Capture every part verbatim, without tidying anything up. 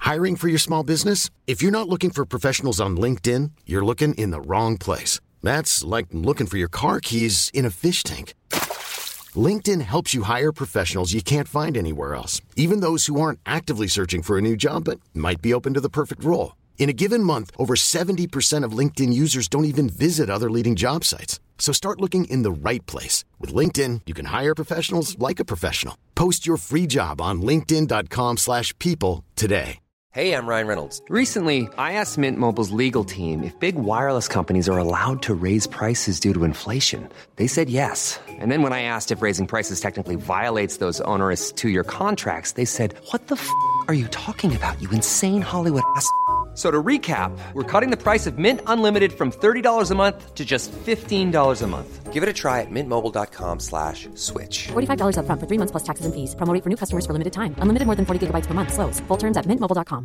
Hiring for your small business? If you're not looking for professionals on LinkedIn, you're looking in the wrong place. That's like looking for your car keys in a fish tank. LinkedIn helps you hire professionals you can't find anywhere else, even those who aren't actively searching for a new job but might be open to the perfect role. In a given month, over seventy percent of LinkedIn users don't even visit other leading job sites. So start looking in the right place. With LinkedIn, you can hire professionals like a professional. Post your free job on linkedin dot com slash people today. Hey, I'm Ryan Reynolds. Recently, I asked Mint Mobile's legal team if big wireless companies are allowed to raise prices due to inflation. They said yes. And then when I asked if raising prices technically violates those onerous two-year contracts, they said, what the f*** are you talking about, you insane Hollywood ass f- So to recap, we're cutting the price of Mint Unlimited from thirty dollars a month to just fifteen dollars a month. Give it a try at mintmobile.com slash switch. forty-five dollars up front for three months plus taxes and fees. Promo rate for new customers for limited time. Unlimited more than forty gigabytes per month. Slows full terms at mint mobile dot com.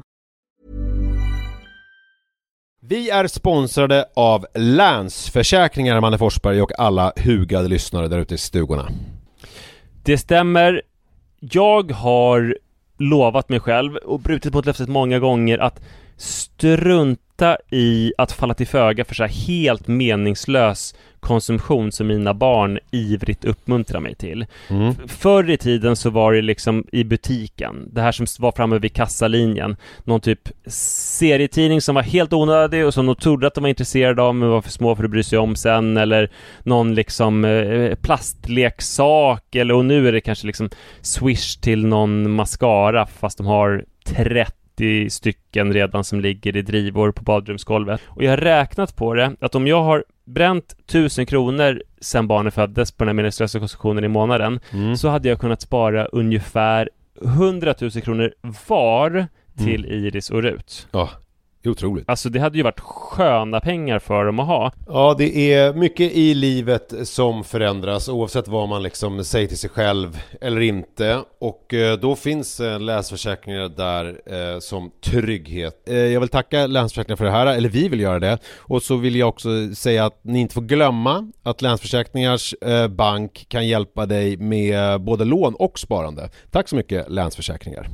Vi är sponsrade av Länsförsäkringar, Manne Forsberg, och alla hugade lyssnare där ute i stugorna. Det stämmer. Jag har lovat mig själv och brutit mot löftet många gånger att strunta i att falla till föga för så här helt meningslös konsumtion som mina barn ivrigt uppmuntrar mig till. Mm. Förr i tiden så var det liksom i butiken, det här som var framme vid kassalinjen, någon typ serietidning som var helt onödig och som de trodde att de var intresserade av men var för små för att bry sig om sen, eller någon liksom eh, plastleksak, eller och nu är det kanske liksom Swish till någon mascara fast de har trettio stycken redan som ligger i drivor på badrumsgolvet. Och jag har räknat på det att om jag har bränt tusen kronor sen barnet föddes på den här meningslösa konsumtionen i månaden, mm. så hade jag kunnat spara ungefär hundratusen kronor var till mm. Iris och Rut. Ja, otroligt. Alltså det hade ju varit sköna pengar för dem att ha. Ja, det är mycket i livet som förändras oavsett vad man liksom säger till sig själv eller inte. Och eh, då finns eh, Länsförsäkringar där eh, som trygghet. Eh, jag vill tacka Länsförsäkringar för det här, eller vi vill göra det. Och så vill jag också säga att ni inte får glömma att Länsförsäkringars eh, bank kan hjälpa dig med både lån och sparande. Tack så mycket, Länsförsäkringar.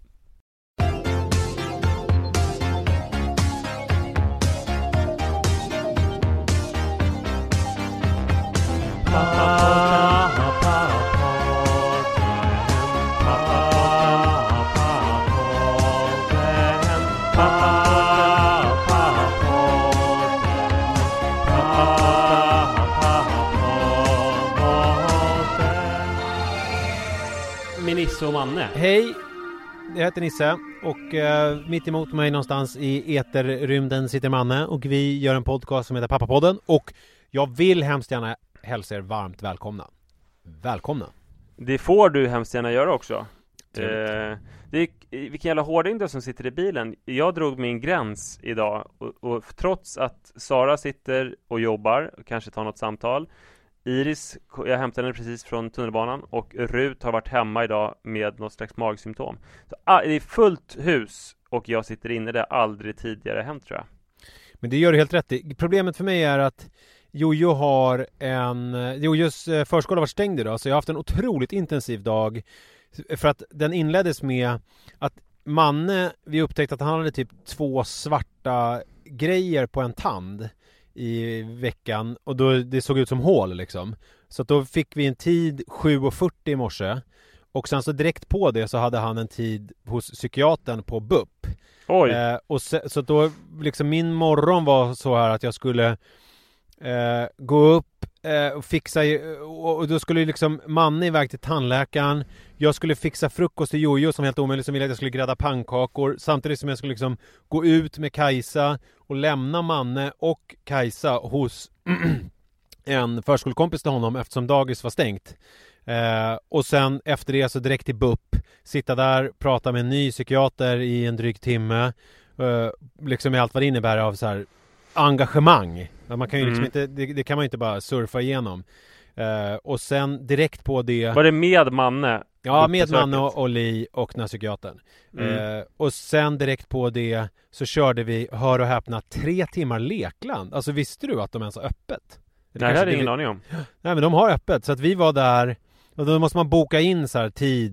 Nisse och Manne. Hej, jag heter Nisse och eh, mitt emot mig någonstans i eterrymden sitter Manne och vi gör en podcast som heter Pappapodden och jag vill hemskt gärna hälsa er varmt välkomna. Välkomna. Det får du hemskt gärna göra också. Eh, det är, vilken jävla hårding då som sitter i bilen. Jag drog min gräns idag och, och trots att Sara sitter och jobbar och kanske tar något samtal, Iris, jag hämtade henne precis från tunnelbanan och Rut har varit hemma idag med något slags magsymptom. Så, ah, det är fullt hus och jag sitter inne där aldrig tidigare hänt, tror jag. Men det gör du helt rätt i. Problemet för mig är att Jojo har en... Jojos förskola var stängd idag så jag har haft en otroligt intensiv dag för att den inleddes med att Manne, vi upptäckte att han hade typ två svarta grejer på en tand i veckan och då det såg ut som hål liksom. Så att då fick vi en tid sju och fyrtio i morse och sen så direkt på det så hade han en tid hos psykiatern på B U P. Oj. Eh, och så, så då liksom min morgon var så här att jag skulle eh, gå upp eh, och fixa och, och då skulle liksom Manne iväg till tandläkaren. Jag skulle fixa frukost till Jojo som helt omöjligt, som ville att jag skulle grädda pannkakor samtidigt som jag skulle liksom gå ut med Kajsa och lämna Manne och Kajsa hos en förskolekompis till honom eftersom dagis var stängt. Eh, och sen efter det så direkt till B U P, sitta där, prata med en ny psykiater i en dryg timme, eh, liksom med allt vad det innebär av så här engagemang. Man kan ju liksom mm. inte, det, det kan man ju inte bara surfa igenom. Eh, och sen direkt på det... Var det med Manne? Ja, med Manne och, och Li och den här psykiatern. Mm. Eh, och sen direkt på det så körde vi, hör och häpna, tre timmar lekland. Alltså visste du att de ens har öppet? Nej, det hade ingen aning om. Nej, men de har öppet. Så att vi var där och då måste man boka in så här tid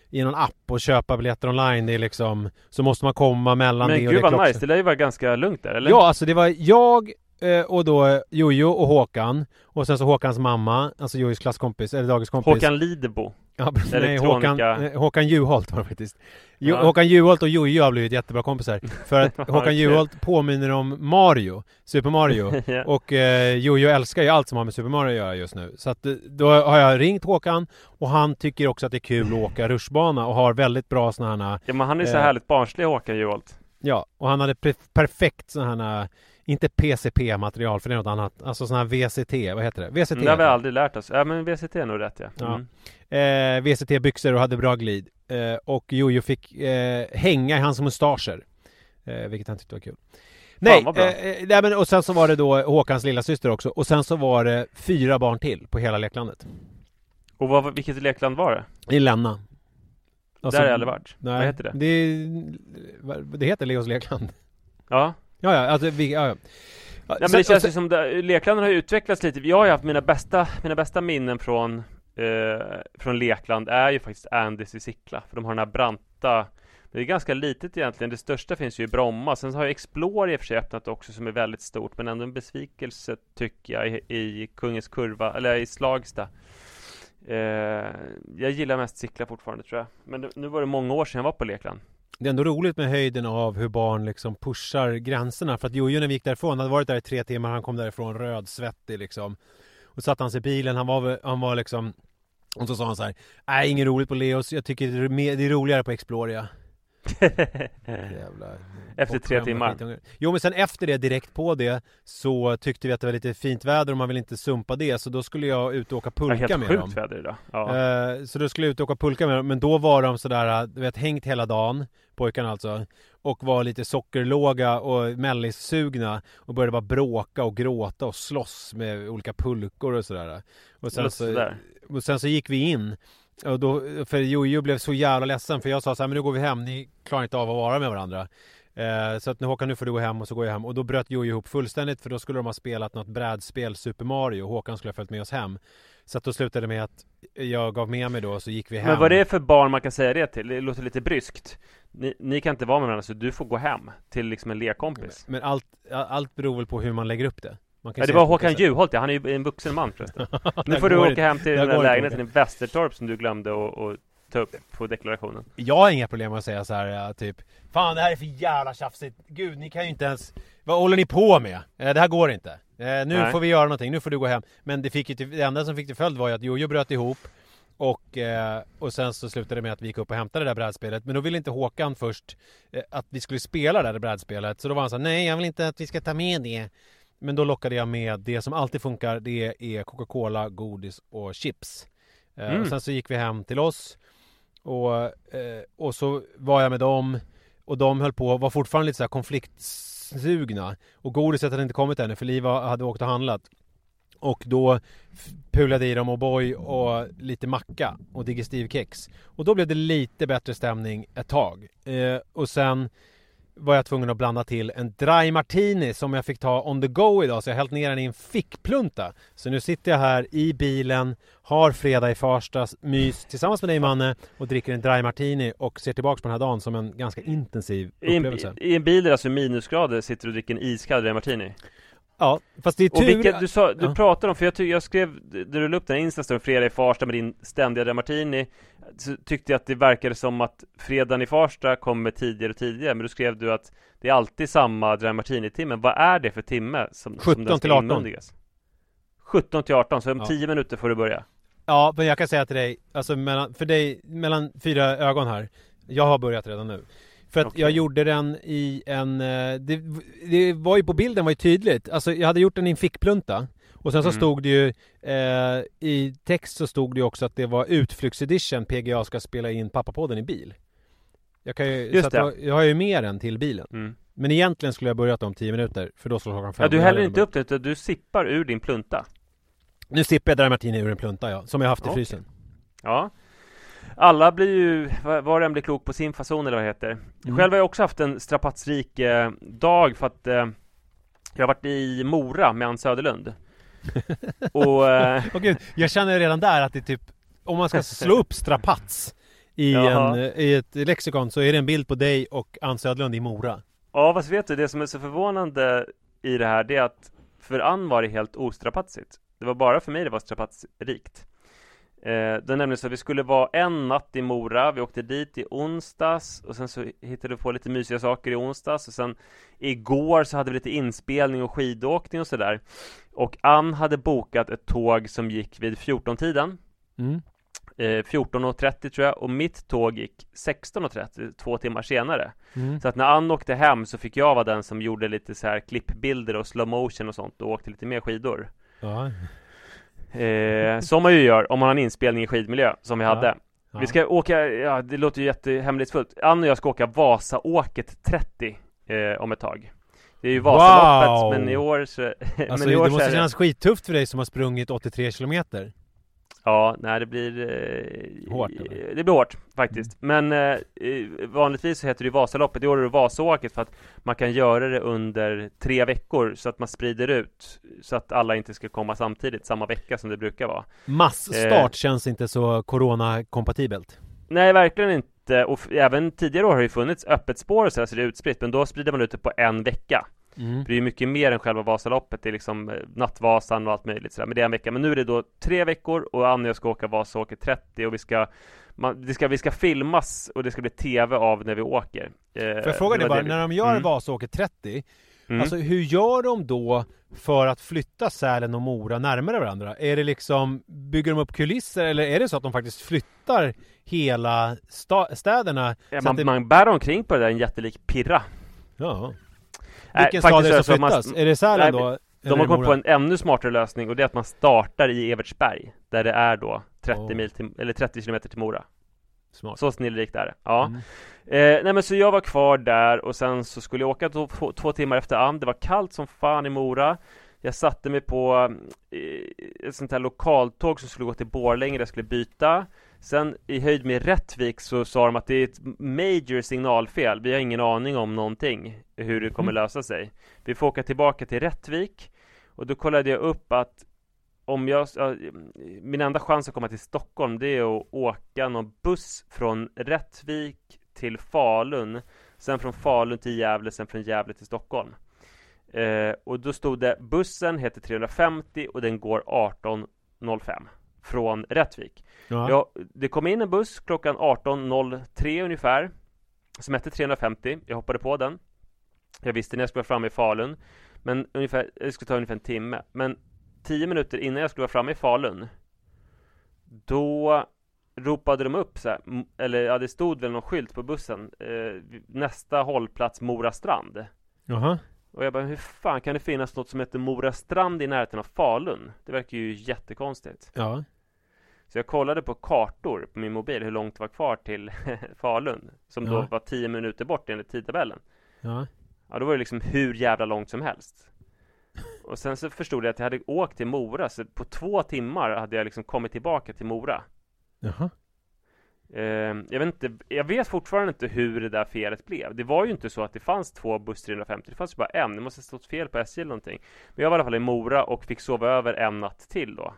i någon app och köpa biljetter online. Det är liksom, så måste man komma mellan men det och gud det vad nice, det lär ju vara ganska lugnt där, eller? Ja, alltså det var jag och då Jojo och Håkan. Och sen så Håkans mamma, alltså Jojos klasskompis, eller dagiskompis. Håkan Lidebo. Ja, nej, Håkan, Håkan Juholt var det faktiskt. Jo, ja. Håkan Juholt och Jojo har blivit jättebra kompisar. För att Håkan okay. Juholt påminner om Mario, Super Mario. yeah. Och eh, Jojo älskar ju allt som har med Super Mario att göra just nu. Så att, då har jag ringt Håkan och han tycker också att det är kul att åka rutschbana och har väldigt bra såna här... Ja, men han är så eh, härligt barnslig, Håkan Juholt. Ja, och han hade pre- perfekt såna här... Inte P C P-material, för det är något annat. Alltså sån här V C T, vad heter det? V C T. Det har vi aldrig lärt oss. Ja, men V C T är nog rätt, ja. Mm. ja. Eh, V C T-byxor och hade bra glid. Eh, och Jojo fick eh, hänga i hans mustascher. Eh, vilket han tyckte var kul. Nej, eh, nej men, och sen så var det då Håkans lilla syster också. Och sen så var det fyra barn till på hela leklandet. Och vad, vilket lekland var det? I Länna. Alltså, där har jag aldrig varit. Nej, vad heter det? Det, det heter Leos lekland. Ja. Ja, ja, alltså vi, ja, ja. Ja, men det känns ju som det, leklanden har utvecklats lite. Jag har ju haft mina bästa, mina bästa minnen från eh, från lekland är ju faktiskt Andys i Sickla. För de har den här branta, det är ganska litet egentligen. Det största finns ju i Bromma. Sen så har ju Explore i och för sig öppnat också som är väldigt stort. Men ändå en besvikelse tycker jag i, i Kungens Kurva, eller i Slagsta. Eh, jag gillar mest Sickla fortfarande tror jag. Men nu var det många år sedan jag var på lekland. Det är ändå roligt med höjden av hur barn liksom pushar gränserna. För att Jojo när vi gick därifrån, han hade varit där i tre timmar, han kom därifrån röd, svettig liksom. Och satt han sig i bilen, han var, han var liksom... Och så sa han så här: nej, inget roligt på Leos, jag tycker det är, mer, det är roligare på Exploria. Jävlar. Efter tre timmar. Jo, men sen efter det, direkt på det, så tyckte vi att det var lite fint väder och man vill inte sumpa det. Så då skulle jag ut och åka pulka ja, med helt dem. Sjukt väder idag. Ja. Uh, så då skulle jag ut och åka pulka med dem. Men då var de sådär, du vet, hängt hela dagen, pojkarna alltså. Och var lite sockerlåga och mellissugna. Och började bara bråka och gråta och slåss med olika pulkor och sådär. Och sen, så, och sen så gick vi in. Och då, för Jojo blev så jävla ledsen. För jag sa så här, men nu går vi hem, ni klarar inte av att vara med varandra. Eh, så att nu Håkan, nu får du gå hem. Och så går jag hem. Och då bröt Jojo ihop fullständigt. För då skulle de ha spelat något brädspel, Super Mario. Och Håkan skulle ha följt med oss hem. Så att då slutade det med att jag gav med mig då. Och så gick vi hem. Men vad är det för barn man kan säga det till? Det låter lite bryskt. Ni, ni kan inte vara med varandra, så du får gå hem till liksom en lekkompis. Men allt, allt beror väl på hur man lägger upp det. Man kan ja, det var Håkan Juholt, ja. Han är ju en vuxen man förresten. Nu får du åka inte. hem till den där lägenheten i Västertorp som du glömde att, att ta upp på deklarationen. Jag har inga problem med att säga så här, ja, typ, fan det här är för jävla tjafsigt. Gud, ni kan ju inte ens, vad håller ni på med? Eh, det här går inte. Eh, nu Nej. får vi göra någonting, nu får du gå hem. Men det, fick ju till, det enda som fick till följd var ju att Jojo bröt ihop. Och, eh, och sen så slutade det med att vi gick upp och hämtade det där brädspelet. Men då ville inte Håkan först eh, att vi skulle spela det där brädspelet. Så då var han så här, nej jag vill inte att vi ska ta med det. Men då lockade jag med det som alltid funkar. Det är Coca-Cola, godis och chips. Eh, mm. Och sen så gick vi hem till oss. Och, eh, och så var jag med dem. Och de höll på, var fortfarande lite så här konfliktsugna. Och godiset hade inte kommit ännu, för Liv hade åkt och handlat. Och då pulade i dem O'boy och lite macka och digestivkex. Och då blev det lite bättre stämning ett tag. Eh, och sen var jag tvungen att blanda till en dry martini som jag fick ta on the go idag. Så jag hällt ner den i en fickplunta. Så nu sitter jag här i bilen, har fredag i Farsta mys tillsammans med dig Manne och dricker en dry martini och ser tillbaka på den här dagen som en ganska intensiv upplevelse. I en, i en bil där alltså minusgrader sitter du och dricker en iskall dry martini. Ja, fast det är tur... Och vilket, du, sa, du ja. pratade om, för jag, ty- jag skrev, du la upp den här Instastory fredag i Farsta med din ständiga dry martini. Så tyckte jag att det verkade som att fredagen i Farsta kommer tidigare och tidigare. Men då skrev du att det är alltid samma dry martini-timme. Vad är det för timme som, sjutton som till arton. sjutton till arton, så om ja. tio minuter får du börja. Ja, men jag kan säga till dig, alltså mellan, för dig, mellan fyra ögon här. Jag har börjat redan nu. För att okay. jag gjorde den i en... Det, det var ju på bilden var ju tydligt. Alltså jag hade gjort den i en fickplunta. Och sen så mm. stod det ju... Eh, I text så stod det ju också att det var utflyktsedition. P G A ska spela in Pappapodden i bil. Jag, kan ju, Just så att jag, jag har ju mer än till bilen. Mm. Men egentligen skulle jag börjat om tio minuter. För då slår klockan fem. Ja, du häller inte upp det, utan du sippar ur din plunta. Nu sippar jag Dry Martini ur en plunta, ja. Som jag haft i okay. frysen. Ja. Alla blir ju, var en blir klok på sin fason eller vad det heter. Mm. Själv har jag också haft en strapatsrik eh, dag för att eh, jag har varit i Mora med Ann Söderlund. och, eh, oh, Gud, jag känner redan där att det är typ, om man ska slå upp strapats i, en, i ett lexikon så är det en bild på dig och Ann Södlund i Mora. Ja, vad vet du, det som är så förvånande i det här, det är att för Ann var det helt ostrapatsigt. Det var bara för mig det var strapatsrikt. Eh, det är nämligen så att vi skulle vara en natt i Mora. Vi åkte dit i onsdags och sen så hittade vi på lite mysiga saker i onsdags. Och sen igår så hade vi lite inspelning och skidåkning och sådär. Och Ann hade bokat ett tåg som gick vid fjorton-tiden. Mm. Eh, fjorton och trettio tror jag. Och mitt tåg gick sexton och trettio, två timmar senare. Mm. Så att när Ann åkte hem så fick jag vara den som gjorde lite så här klippbilder och slow motion och sånt. Och åkte lite mer skidor. Ja. Eh, som man ju gör om man har en inspelning i skidmiljö som vi hade. Ja. Vi ska åka, ja det låter ju jättehemlighetsfullt. Ann och jag ska åka Vasaåket trettio eh, om ett tag. Det är ju Vasaloppet, wow. men i år så... Alltså, men i år det måste så kännas skitufft för dig som har sprungit åttiotre kilometer. Ja, nej det blir... Eh, hårt eller? Det blir hårt faktiskt. Mm. Men eh, vanligtvis så heter det ju Vasaloppet. I år är det Vasaåket för att man kan göra det under tre veckor så att man sprider ut. Så att alla inte ska komma samtidigt samma vecka som det brukar vara. Massstart eh, känns inte så corona-kompatibelt. Nej, verkligen inte. Och f- även tidigare år har det ju funnits öppet spår och så, här, så det är utspritt. Men då sprider man ut det på en vecka. Mm. För det är ju mycket mer än själva Vasaloppet. Det är liksom Nattvasan och allt möjligt sådär. Men det är en vecka. Men nu är det då tre veckor och Anna och jag ska åka Vasaåket trettio. Och vi ska, man, det ska, vi ska filmas och det ska bli tv av när vi åker. eh, För jag frågar dig bara, vi... när de gör mm. Vasaåket trettio, mm. alltså hur gör de då för att flytta Sälen och Mora närmare varandra? Är det liksom, bygger de upp kulisser eller är det så att de faktiskt flyttar hela sta- städerna? Ja, man, det... man bär omkring på det där en jättelik pirra. Ja. Äh, Vilken stad är det som flyttas? Man, är det Sälen då? De har kommit på en ännu smartare lösning och det är att man startar i Evertsberg där det är då trettio oh. mil till, eller trettio kilometer till Mora. Smart. Så snillrikt är det. Ja. Mm. Eh, nej men så jag var kvar där och sen så skulle jag åka två, två, två timmar efter Ann. Det var kallt som fan i Mora. Jag satte mig på eh, ett sånt här lokaltåg som skulle gå till Borlänge där jag skulle byta. Sen i höjd med Rättvik så sa de att det är ett major signalfel. Vi har ingen aning om någonting hur det kommer lösa sig. Vi får åka tillbaka till Rättvik och då kollade jag upp att om jag, min enda chans att komma till Stockholm det är att åka någon buss från Rättvik till Falun, sen från Falun till Gävle, sen från Gävle till Stockholm. Eh, och då stod det, bussen heter trehundrafemtio och den går arton noll fem från Rättvik. Ja. Ja, det kom in en buss klockan arton noll tre ungefär som hette trehundrafemtio. Jag hoppade på den. Jag visste när jag skulle vara framme i Falun, men ungefär, det skulle ta ungefär en timme. Men tio minuter innan jag skulle vara framme i Falun, då ropade de upp så här, eller ja, det stod väl någon skylt på bussen, eh, nästa hållplats Mora Strand. Jaha. Och jag bara, hur fan kan det finnas något som heter Mora Strand i närheten av Falun? Det verkar ju jättekonstigt. Ja. Så jag kollade på kartor på min mobil hur långt det var kvar till Falun, som ja. då var tio minuter bort enligt tidtabellen. Ja. Ja, då var det liksom hur jävla långt som helst. Och sen så förstod jag att jag hade åkt till Mora, så på två timmar hade jag liksom kommit tillbaka till Mora. Jaha. Eh, jag vet inte, jag vet fortfarande inte hur det där felet blev. Det var ju inte så att det fanns två buss trehundrafemtio, det fanns ju bara en. Det måste ha stått fel på S J eller någonting. Men jag var i alla fall i Mora och fick sova över en natt till då.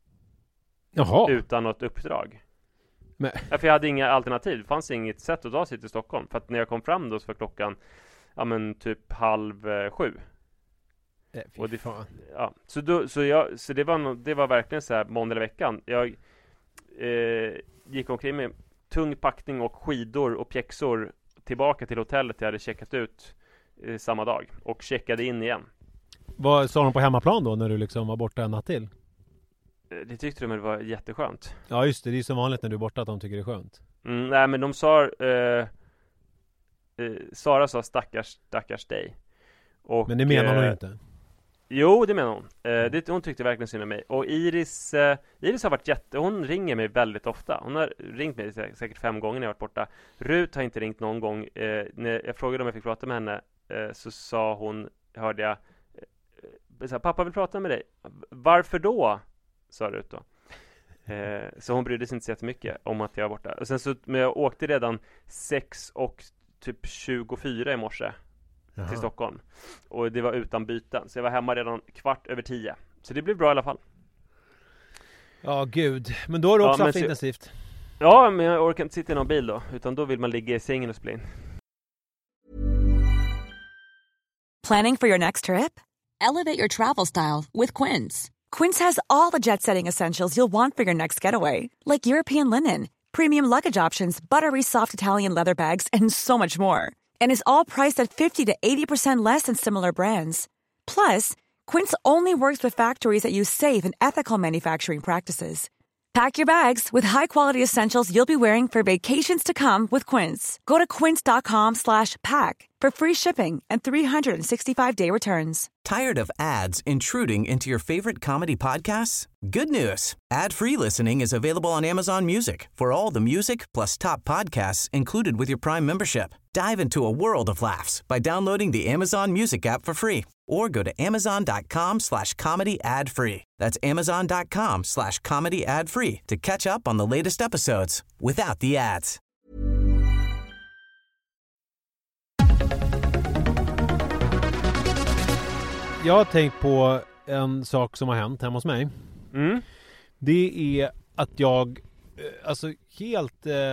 Jaha. Utan något uppdrag. Men... Ja, för jag hade inga alternativ. Det fanns inget sätt att ta sig till Stockholm. För att när jag kom fram då så var klockan ja men typ halv eh, sju. Äh, och det, ja. Så, då, så, jag, så det, var no, det var verkligen så här måndag i veckan. Jag eh, gick omkring med tung packning och skidor och pjäxor tillbaka till hotellet jag hade checkat ut eh, samma dag. Och checkade in igen. Vad sa de på hemmaplan då när du liksom var borta en natt till? Det tyckte de att det var jätteskönt. Ja just det, det är som vanligt när du är borta att de tycker det är skönt. Mm, nej men de sa eh, eh, Sara sa stackars, stackars dig. Och, men det menar eh, hon inte. Jo, det menar hon. Eh, det, hon tyckte verkligen synd om mig. Och Iris eh, Iris har varit jätte... Hon ringer mig väldigt ofta. Hon har ringt mig säkert fem gånger när jag varit borta. Rut har inte ringt någon gång. Eh, när jag frågade om jag fick prata med henne eh, så sa hon, hörde jag eh, så här, pappa vill prata med dig. Varför då? Sa Rut då. Eh, så hon brydde sig inte så jättemycket om att jag var borta. Och sen så, men jag åkte redan sex och typ tjugofyra i morse. Jaha. Till Stockholm. Och det var utan byten. Så jag var hemma redan kvart över tio. Så det blev bra i alla fall. Ja, gud. Men då har du också ja, haft så, intensivt. Ja, men jag orkar inte sitta i någon bil då. Utan då vill man ligga i sängen och spela in. Planning for your next trip? Elevate your travel style with Quince. Quince has all the jet-setting essentials you'll want for your next getaway. Like European linen, premium luggage options, buttery soft Italian leather bags, and so much more. And is all priced at fifty to eighty percent less than similar brands. Plus, Quince only works with factories that use safe and ethical manufacturing practices. Pack your bags with high-quality essentials you'll be wearing for vacations to come with Quince. Go to quince.com slash pack for free shipping and three sixty-five day returns. Tired of ads intruding into your favorite comedy podcasts? Good news. Ad-free listening is available on Amazon Music for all the music plus top podcasts included with your Prime membership. Dive into a world of laughs by downloading the Amazon Music app for free or go to amazon.com slash comedy ad free. That's amazon.com slash comedy ad free to catch up on the latest episodes without the ads. Jag har tänkt på en sak som har hänt hemma hos mig. Mm. Det är att jag alltså helt eh,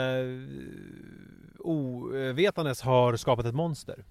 ovetandes har skapat ett monster.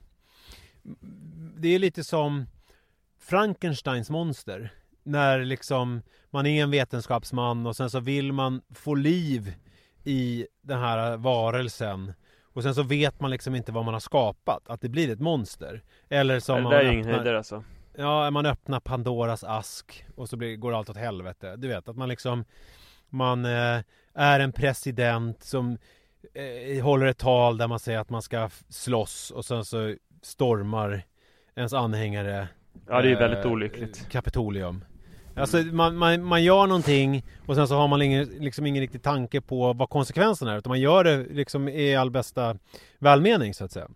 Det är lite som Frankensteins monster. När liksom man är en vetenskapsman och sen så vill man få liv i den här varelsen. Och sen så vet man liksom inte vad man har skapat. Att det blir ett monster. Eller som det man där är öppnar, ingen höjdare alltså. Ja, man öppnar Pandoras ask och så blir, går allt åt helvete. Du vet att man liksom man eh, är en president som eh, håller ett tal där man säger att man ska slåss och sen så stormar ens anhängare. Ja, det är ju eh, väldigt olyckligt. Kapitolium. Alltså man, man, man gör någonting och sen så har man ingen, liksom ingen riktig tanke på vad konsekvenserna är, utan man gör det liksom i all bästa välmening så att säga.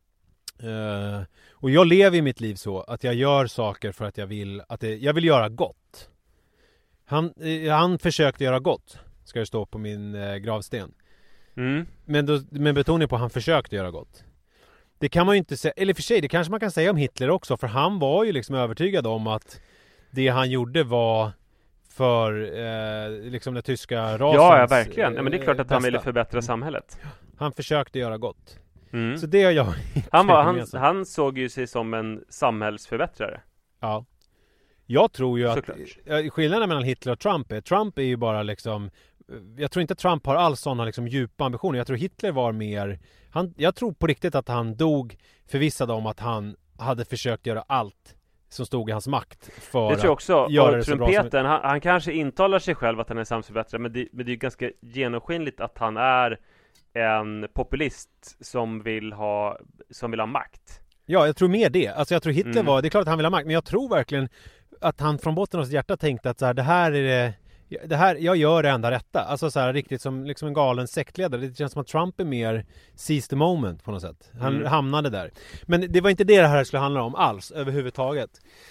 Uh, och jag lever i mitt liv så att jag gör saker för att jag vill att det, jag vill göra gott. Han, uh, han försökte göra gott, ska det stå på min uh, gravsten. Mm. Men, då, men betoning på att han försökte göra gott. Det kan man ju inte säga, eller för sig det kanske man kan säga om Hitler också, för han var ju liksom övertygad om att det han gjorde var för eh, liksom den tyska rasens, ja, ja, verkligen. Ja, men det är klart att bästa. han ville förbättra samhället. Han försökte göra gott. Mm. Så det har jag han, var, han, han såg ju sig som en samhällsförbättrare. Ja. Jag tror ju Såklart. att skillnaden mellan Hitler och Trump är Trump är ju bara liksom, jag tror inte Trump har alls sådana liksom djupa ambitioner. Jag tror Hitler var mer han, jag tror på riktigt att han dog förvissad om att han hade försökt göra allt som stod i hans makt för det tror jag också. att göra och det så bra som... trumpeten, han, han kanske intalar sig själv att han är samhällsförbättrare, men det, men det är ganska genomskinligt att han är en populist som vill ha som vill ha makt. Ja, jag tror mer det. Alltså jag tror Hitler Mm. var, det är klart att han vill ha makt, men jag tror verkligen att han från botten av sitt hjärta tänkte att så här, det här är det, det här, jag gör det enda rätta. Alltså så här riktigt som liksom en galen sektledare. Det känns som att Trump är mer seize the moment på något sätt. Han Mm. hamnade där. Men det var inte det det här skulle handla om alls, överhuvudtaget.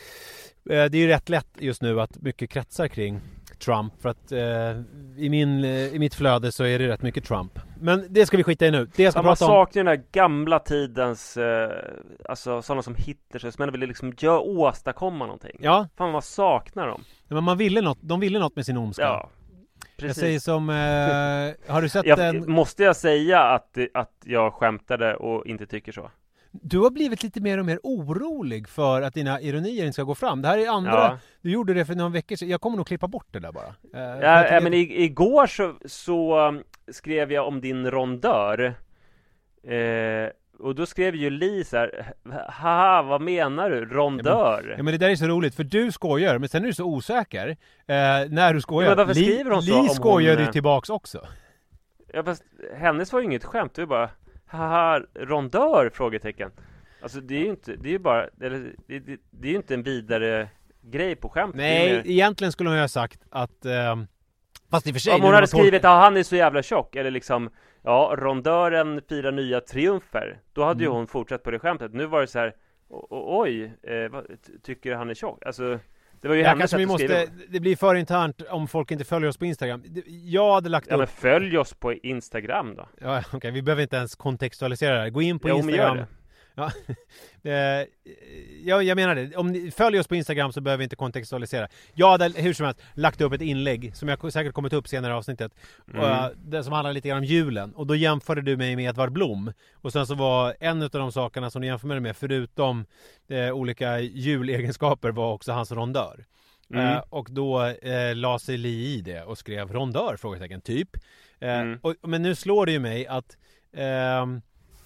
Eh, Det är ju rätt lätt just nu att mycket kretsar kring Trump, för att eh, i, min, eh, i mitt flöde så är det rätt mycket Trump. Men det ska vi skita i nu. Det jag ska Ja, man prata om... saknar den där gamla tidens eh, alltså sådana som Hitler som ville liksom gör, åstadkomma någonting. Ja, Fan, man saknar dem. men man ville något, de ville något med sin ondska. Ja, Jag precis. säger som, eh, har du sett jag, den? Måste jag säga att, att jag skämtade och inte tycker så? Du har blivit lite mer och mer orolig för att dina ironier inte ska gå fram. Det här är andra, Ja. du gjorde det för några veckor sedan. Jag kommer nog klippa bort det där bara. Eh, för Ja, att ja, jag- men i, igår så, så um, skrev jag om din rondör. Eh, och då skrev ju Li så här: haha, vad menar du? Rondör? Ja, men det där är så roligt, för du skojar, men sen är du så osäker eh, när du skojar. Ja, men varför Li- skriver hon så Li om skojar hon, ju eh, tillbaks också. Ja, fast hennes var ju inget skämt. Det var bara, haha, rondör? Frågetecken. Alltså det är ju inte, det är ju bara, eller, det, det, det är ju inte en vidare grej på skämt. Det är Nej, mer- egentligen skulle hon ju ha sagt att eh, fast i och för sig... Om nu hon när hade man tolkar- skrivit, ja, han är så jävla tjock, eller liksom, ja, rondören firar nya triumfer, då hade ju Mm. hon fortsatt på det skämtet. Nu var det så här, o- o- oj, eh, vad, ty- tycker han är tjock? Alltså, det var ju Ja, hennes kanske sätt vi att måste, skriva. det blir för internt om folk inte följer oss på Instagram. Det- Jag hade lagt Ja, men upp... följ oss på Instagram då. Ja, okej, vi behöver inte ens kontextualisera det här. Gå in på Jo, men gör Instagram. det. Ja. eh, jag, jag menar det. Om ni följer oss på Instagram så behöver vi inte kontextualisera. Jag hade hur som helst lagt upp ett inlägg som jag säkert kommer ta upp senare i avsnittet. Mm. Och, det som handlar lite grann om julen. Och då jämförde du mig med Edvard Blom. Och sen så var en av de sakerna som du jämförde mig med, förutom eh, olika julegenskaper, var också hans rondör. Mm. Eh, och då eh, la sig Li i det och skrev rondör, frågetecken, typ. Eh, mm. och, men nu slår det ju mig att eh, eh,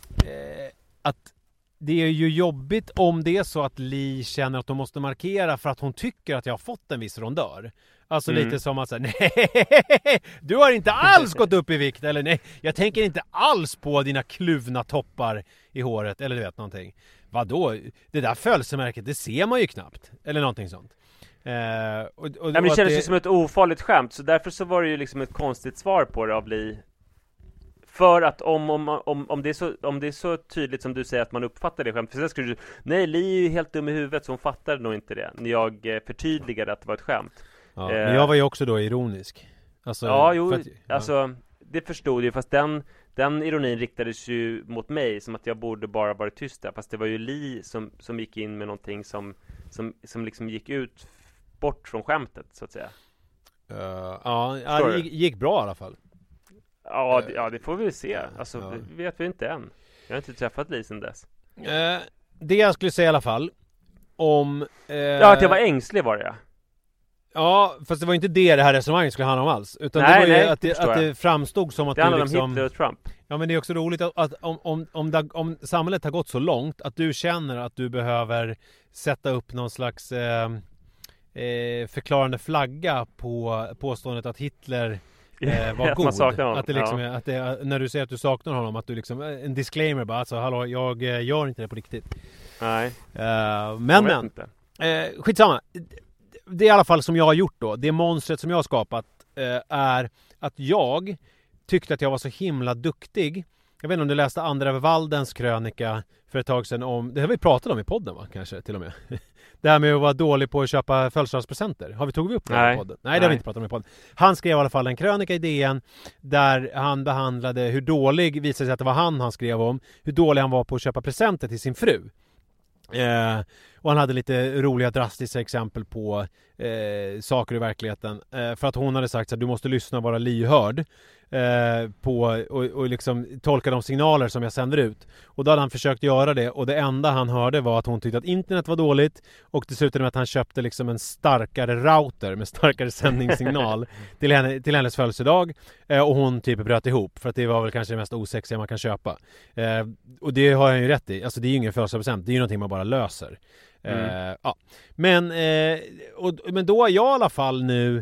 att det är ju jobbigt om det är så att Li känner att hon måste markera för att hon tycker att jag har fått en viss rondör. Alltså mm. lite som att säga, nej, du har inte alls gått upp i vikt. Eller nej, jag tänker inte alls på dina kluvna toppar i håret. Eller du vet någonting. Vadå? Det där födelsemärket, det ser man ju knappt. Eller någonting sånt. Eh, och, och, ja, men det kändes det... ju som ett ofarligt skämt. Så därför så var det ju liksom ett konstigt svar på det av Li. För att om, om, om, om, det är så, om det är så tydligt som du säger att man uppfattar det skämt. För sen skulle du, nej, Li är ju helt dum i huvudet så hon fattade nog inte det. När jag förtydligade att det var ett skämt. Ja, men jag var ju också då ironisk. Alltså, ja, jo, att, ja. Alltså, det förstod ju. Fast den, den ironin riktades ju mot mig. Som att jag borde bara varit tyst där. Fast det var ju Li som, som gick in med någonting som, som, som liksom gick ut bort från skämtet, så att säga. Uh, ja, ja, det gick, gick bra i alla fall. Ja, det, ja, det får vi se. Alltså, ja. Det vet vi inte än. Jag har inte träffat Li sedan dess. Uh, det jag skulle säga i alla fall om... Uh, ja, att jag var ängslig var det, ja. Ja, fast det var inte det det här resonemanget skulle handla om alls. Utan nej, det var ju nej, att, det, att det framstod som att det handlar du liksom... om Hitler och Trump. Ja, men det är också roligt att, att om, om, om, det, om samhället har gått så långt att du känner att du behöver sätta upp någon slags eh, eh, förklarande flagga på påståendet att Hitler eh, var god. Att det liksom, ja. att det, när du säger att du saknar honom, att du liksom, en disclaimer bara, alltså hallå, jag gör inte det på riktigt. Nej. Uh, men men, uh, skitsamma. Det är i alla fall som jag har gjort då. Det monstret som jag har skapat eh, är att jag tyckte att jag var så himla duktig. Jag vet inte om du läste Andra Waldens krönika för ett tag sedan om, det har vi pratat om i podden va, kanske till och med. Det här med att vara dålig på att köpa födelsedagspresenter. Har vi tagit upp det Nej. i podden? Nej, Nej, det har vi inte pratat om i podden. Han skrev i alla fall en krönika i D N där han behandlade hur dålig, visade sig att det var han han skrev om, hur dålig han var på att köpa presenter till sin fru. Eh, och han hade lite roliga drastiska exempel på eh, saker i verkligheten eh, för att hon hade sagt att du måste lyssna och vara lyhörd eh, på, och, och liksom tolka de signaler som jag sänder ut, och då hade han försökt göra det, och det enda han hörde var att hon tyckte att internet var dåligt, och det slutade med att han köpte liksom en starkare router med starkare sändningssignal till, henne, till hennes födelsedag, eh, och hon typ bröt ihop för att det var väl kanske det mest osexiga man kan köpa, eh, och det har han ju rätt i, alltså det är ju ingen födelsedagspresent, det är ju någonting man bara löser. Mm. Uh, ja. Men, uh, och, men då har jag i alla fall nu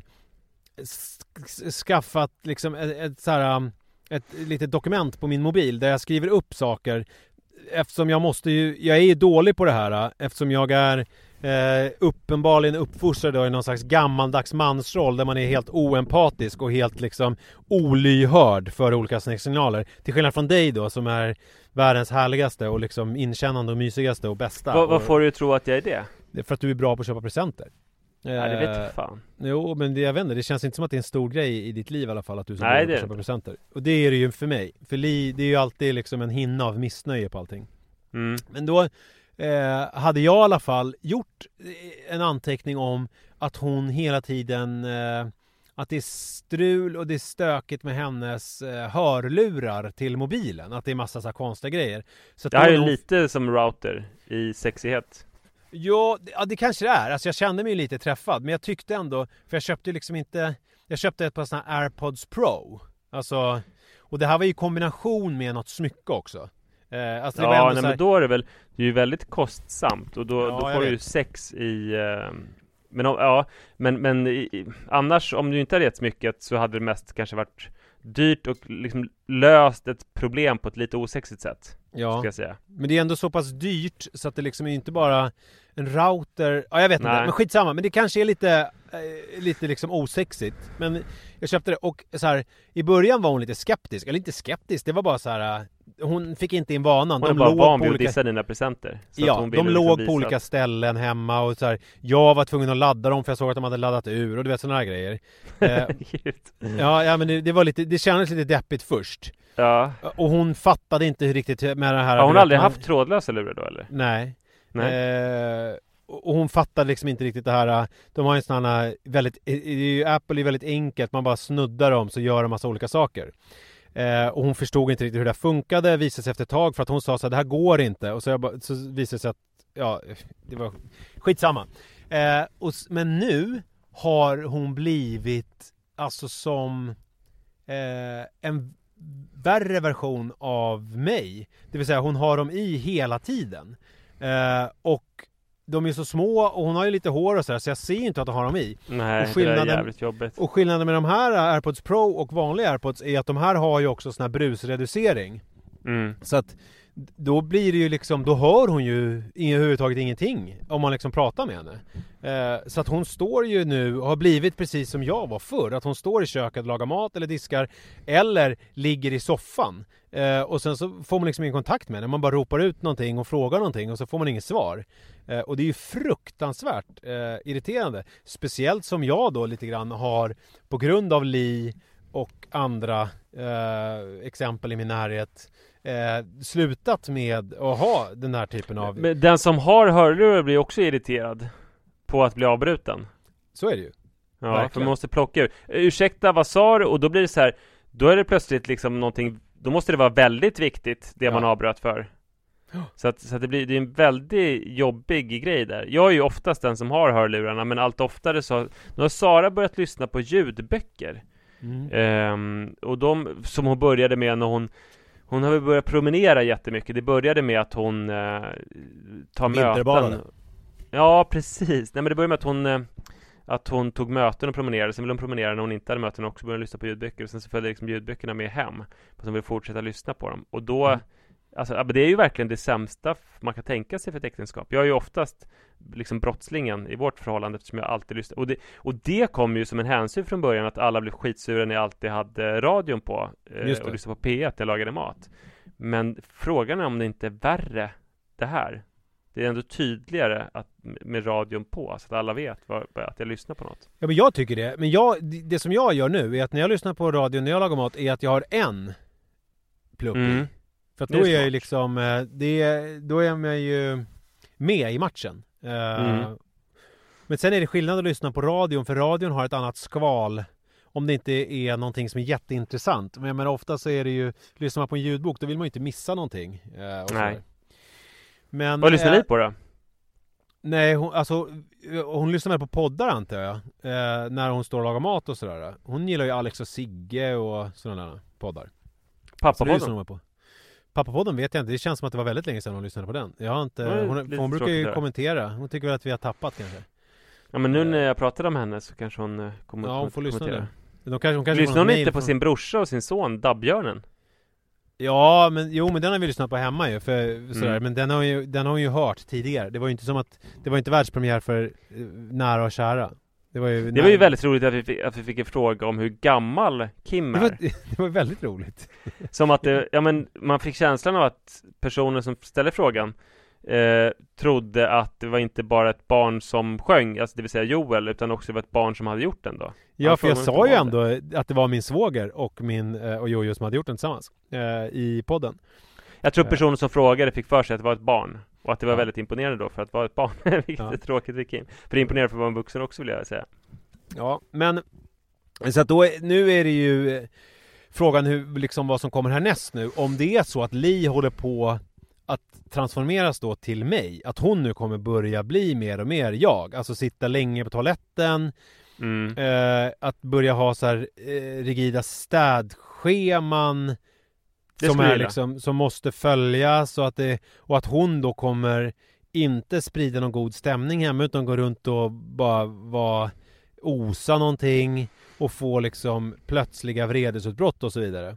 sk- skaffat liksom ett, ett, så här, ett litet dokument på min mobil där jag skriver upp saker, eftersom jag måste ju, jag är ju dålig på det här eftersom jag är Uh, uppenbarligen uppfostrad i någon slags gammaldags mansroll där man är helt oempatisk och helt liksom olyhörd för olika signaler, till skillnad från dig då som är världens härligaste och liksom inkännande och mysigaste och bästa. Va, vad får du tro att jag är det? Det är för att du är bra på att köpa presenter. Ja, det vet jag fan. Jo, men det, jag vet inte, det känns inte som att det är en stor grej i ditt liv i alla fall att du är så Nej, bra på att köpa presenter. Och det är det ju för mig. För Li, det är ju alltid liksom en hinna av missnöje på allting. Mm. Men då Eh, hade jag i alla fall gjort en anteckning om att hon hela tiden eh, att det är strul och det är stökigt med hennes eh, hörlurar till mobilen, att det är massa så här konstiga grejer. Så det här är hon... lite som router i sexighet. Jo, ja, det kanske det är. Alltså jag kände mig lite träffad, men jag tyckte ändå, för jag köpte liksom inte, jag köpte ett par såna här AirPods Pro. Alltså, och det här var ju i kombination med något smycke också. Eh, alltså det ja, var nej, här... men då är det väl, det är ju väldigt kostsamt och då, ja, då får du ju sex i eh, men ja, men, men i, annars om du inte hade gett smycket så hade det mest kanske varit dyrt och liksom löst ett problem på ett lite osexigt sätt. Ja, ska jag säga. Men det är ändå så pass dyrt så att det liksom är inte bara en router, ja jag vet Nej. inte, men skitsamma, men det kanske är lite eh, lite liksom osexigt, men jag köpte det och så här, i början var hon lite skeptisk, eller inte skeptisk, det var bara så här, hon fick inte in vanan. Hon de var van vid att dissa dina presenter. Så ja, att hon de låg liksom på olika ställen hemma och så här, jag var tvungen att ladda dem för jag såg att de hade laddat ur och du vet såna här grejer. eh, ja, ja, men det, det var lite, det kändes lite deppigt först. Ja. Och hon fattade inte riktigt med det här. Har hon aldrig man... haft trådlösa lurar då eller? Nej. Nej. Eh, och hon fattade liksom inte riktigt det här. De har ju sådana väldigt, Apple är väldigt enkelt, man bara snuddar dem så gör de massa olika saker. Eh, och hon förstod inte riktigt hur det funkade, visade sig efter ett tag för att hon sa så här, det här går inte. Och så, jag bara, så visade det sig att, ja, det var skitsamma. Eh, och, men nu har hon blivit alltså som eh, en värre version av mig. Det vill säga hon har dem i hela tiden. Eh, och de är så små och hon har ju lite hår och sådär, så jag ser inte att hon har dem i. Nej, och skillnaden, det är jävligt jobbigt. Och skillnaden med de här AirPods Pro och vanliga AirPods är att de här har ju också sån här brusreducering. Mm. Så att då blir det ju liksom, då hör hon ju överhuvudtaget ingenting om man liksom pratar med henne. Eh, så att hon står ju nu och har blivit precis som jag var förr. Att hon står i köket och lagar mat eller diskar eller ligger i soffan. Eh, och sen så får man liksom ingen kontakt med henne. Man bara ropar ut någonting och frågar någonting och så får man inget svar. Eh, och det är ju fruktansvärt eh, irriterande. Speciellt som jag då lite grann har på grund av Li och andra eh, exempel i min närhet Eh, slutat med att ha den här typen av... Men den som har hörlurar blir också irriterad på att bli avbruten. Så är det ju. Ja, verkligen. för man måste plocka ur. Ursäkta, vad sa du? Och då blir det så här, då är det plötsligt liksom någonting, då måste det vara väldigt viktigt det ja. man avbröt för. Så att, så att det blir det är en väldigt jobbig grej där. Jag är ju oftast den som har hörlurarna, men allt oftare så nu har Sara börjat lyssna på ljudböcker. Mm. Ehm, och de som hon började med när hon Hon har väl börjat promenera jättemycket. Det började med att hon eh, tar möten. Ja, precis. Nej, men det började med att hon eh, att hon tog möten och promenerade. Sen ville hon promenera när hon inte hade möten och också började lyssna på ljudböcker. Och sen så följde liksom ljudböckerna med hem. Fast hon ville fortsätta lyssna på dem. Och då, mm. alltså, det är ju verkligen det sämsta man kan tänka sig för ett äktenskap. Jag är ju oftast liksom brottslingen i vårt förhållande eftersom jag alltid lyssnar. Och det, och det kom ju som en hänsyn från början att alla blev skitsura när jag alltid hade radion på eh, och lyssnade på P ett när jag lagade mat. Men frågan är om det inte är värre det här. Det är ändå tydligare att, med radion på så att alla vet vad, att jag lyssnar på något. Ja, men jag tycker det. Men jag, det som jag gör nu är att när jag lyssnar på radion när jag lagar mat är att jag har en plupp mm. i. För att då är, är jag ju liksom det, då är jag ju med i matchen. Mm. Men sen är det skillnad att lyssna på radion, för radion har ett annat skval om det inte är någonting som är jätteintressant. Men jag menar, ofta så är det ju, lyssnar man på en ljudbok då vill man ju inte missa någonting. Nej. Men, vad lyssnar ni på då? Nej, hon, alltså hon lyssnar väl på poddar antar jag eh, när hon står och lagar mat och sådär. Hon gillar ju Alex och Sigge och sådana där poddar. Pappapodden? På. Pappapodden vet jag inte. Det känns som att det var väldigt länge sedan hon lyssnade på den. Jag har inte, Nej, hon, hon brukar ju kommentera. Hon tycker väl att vi har tappat kanske. Ja, men nu när jag pratade om henne så kanske hon kommer ja, hon får lyssna kommentera. De kanske, hon kanske lyssnar hon inte på från... sin brorsa och sin son, Dabbjörnen? Ja, men jo, men den har vi lyssnat på hemma ju, för, sådär. Mm. Men den har, ju, den har hon ju hört tidigare. Det var ju inte som att det var inte världspremiär för uh, nära och kära. Det var ju, det var ju väldigt roligt att vi, fick, att vi fick en fråga om hur gammal Kim är. Det var, det var väldigt roligt. Som att det, ja, men man fick känslan av att personen som ställer frågan eh, trodde att det var inte bara ett barn som sjöng, alltså det vill säga Joel, utan också var ett barn som hade gjort den då. Ja, Han för jag sa ju ändå det. att det var min svåger och min eh, och Jojo som hade gjort den tillsammans eh, i podden. Jag tror personen som frågade fick för sig att det var ett barn. Och att det var ja. väldigt imponerande då för att vara ett barn. Vilket ja. är tråkigt för Kim. För det är imponerande för att vara en vuxen också, vill jag säga. Ja, men så att då är, nu är det ju frågan hur, liksom vad som kommer härnäst nu. Om det är så att Li håller på att transformeras då till mig. Att hon nu kommer börja bli mer och mer jag. Alltså sitta länge på toaletten. Mm. Eh, att börja ha så här eh, rigida städscheman. Det som, är liksom, som måste följas så att det, och att hon då kommer inte sprida någon god stämning hemma utan gå runt och bara vara, osa någonting och få liksom plötsliga vredesutbrott och så vidare.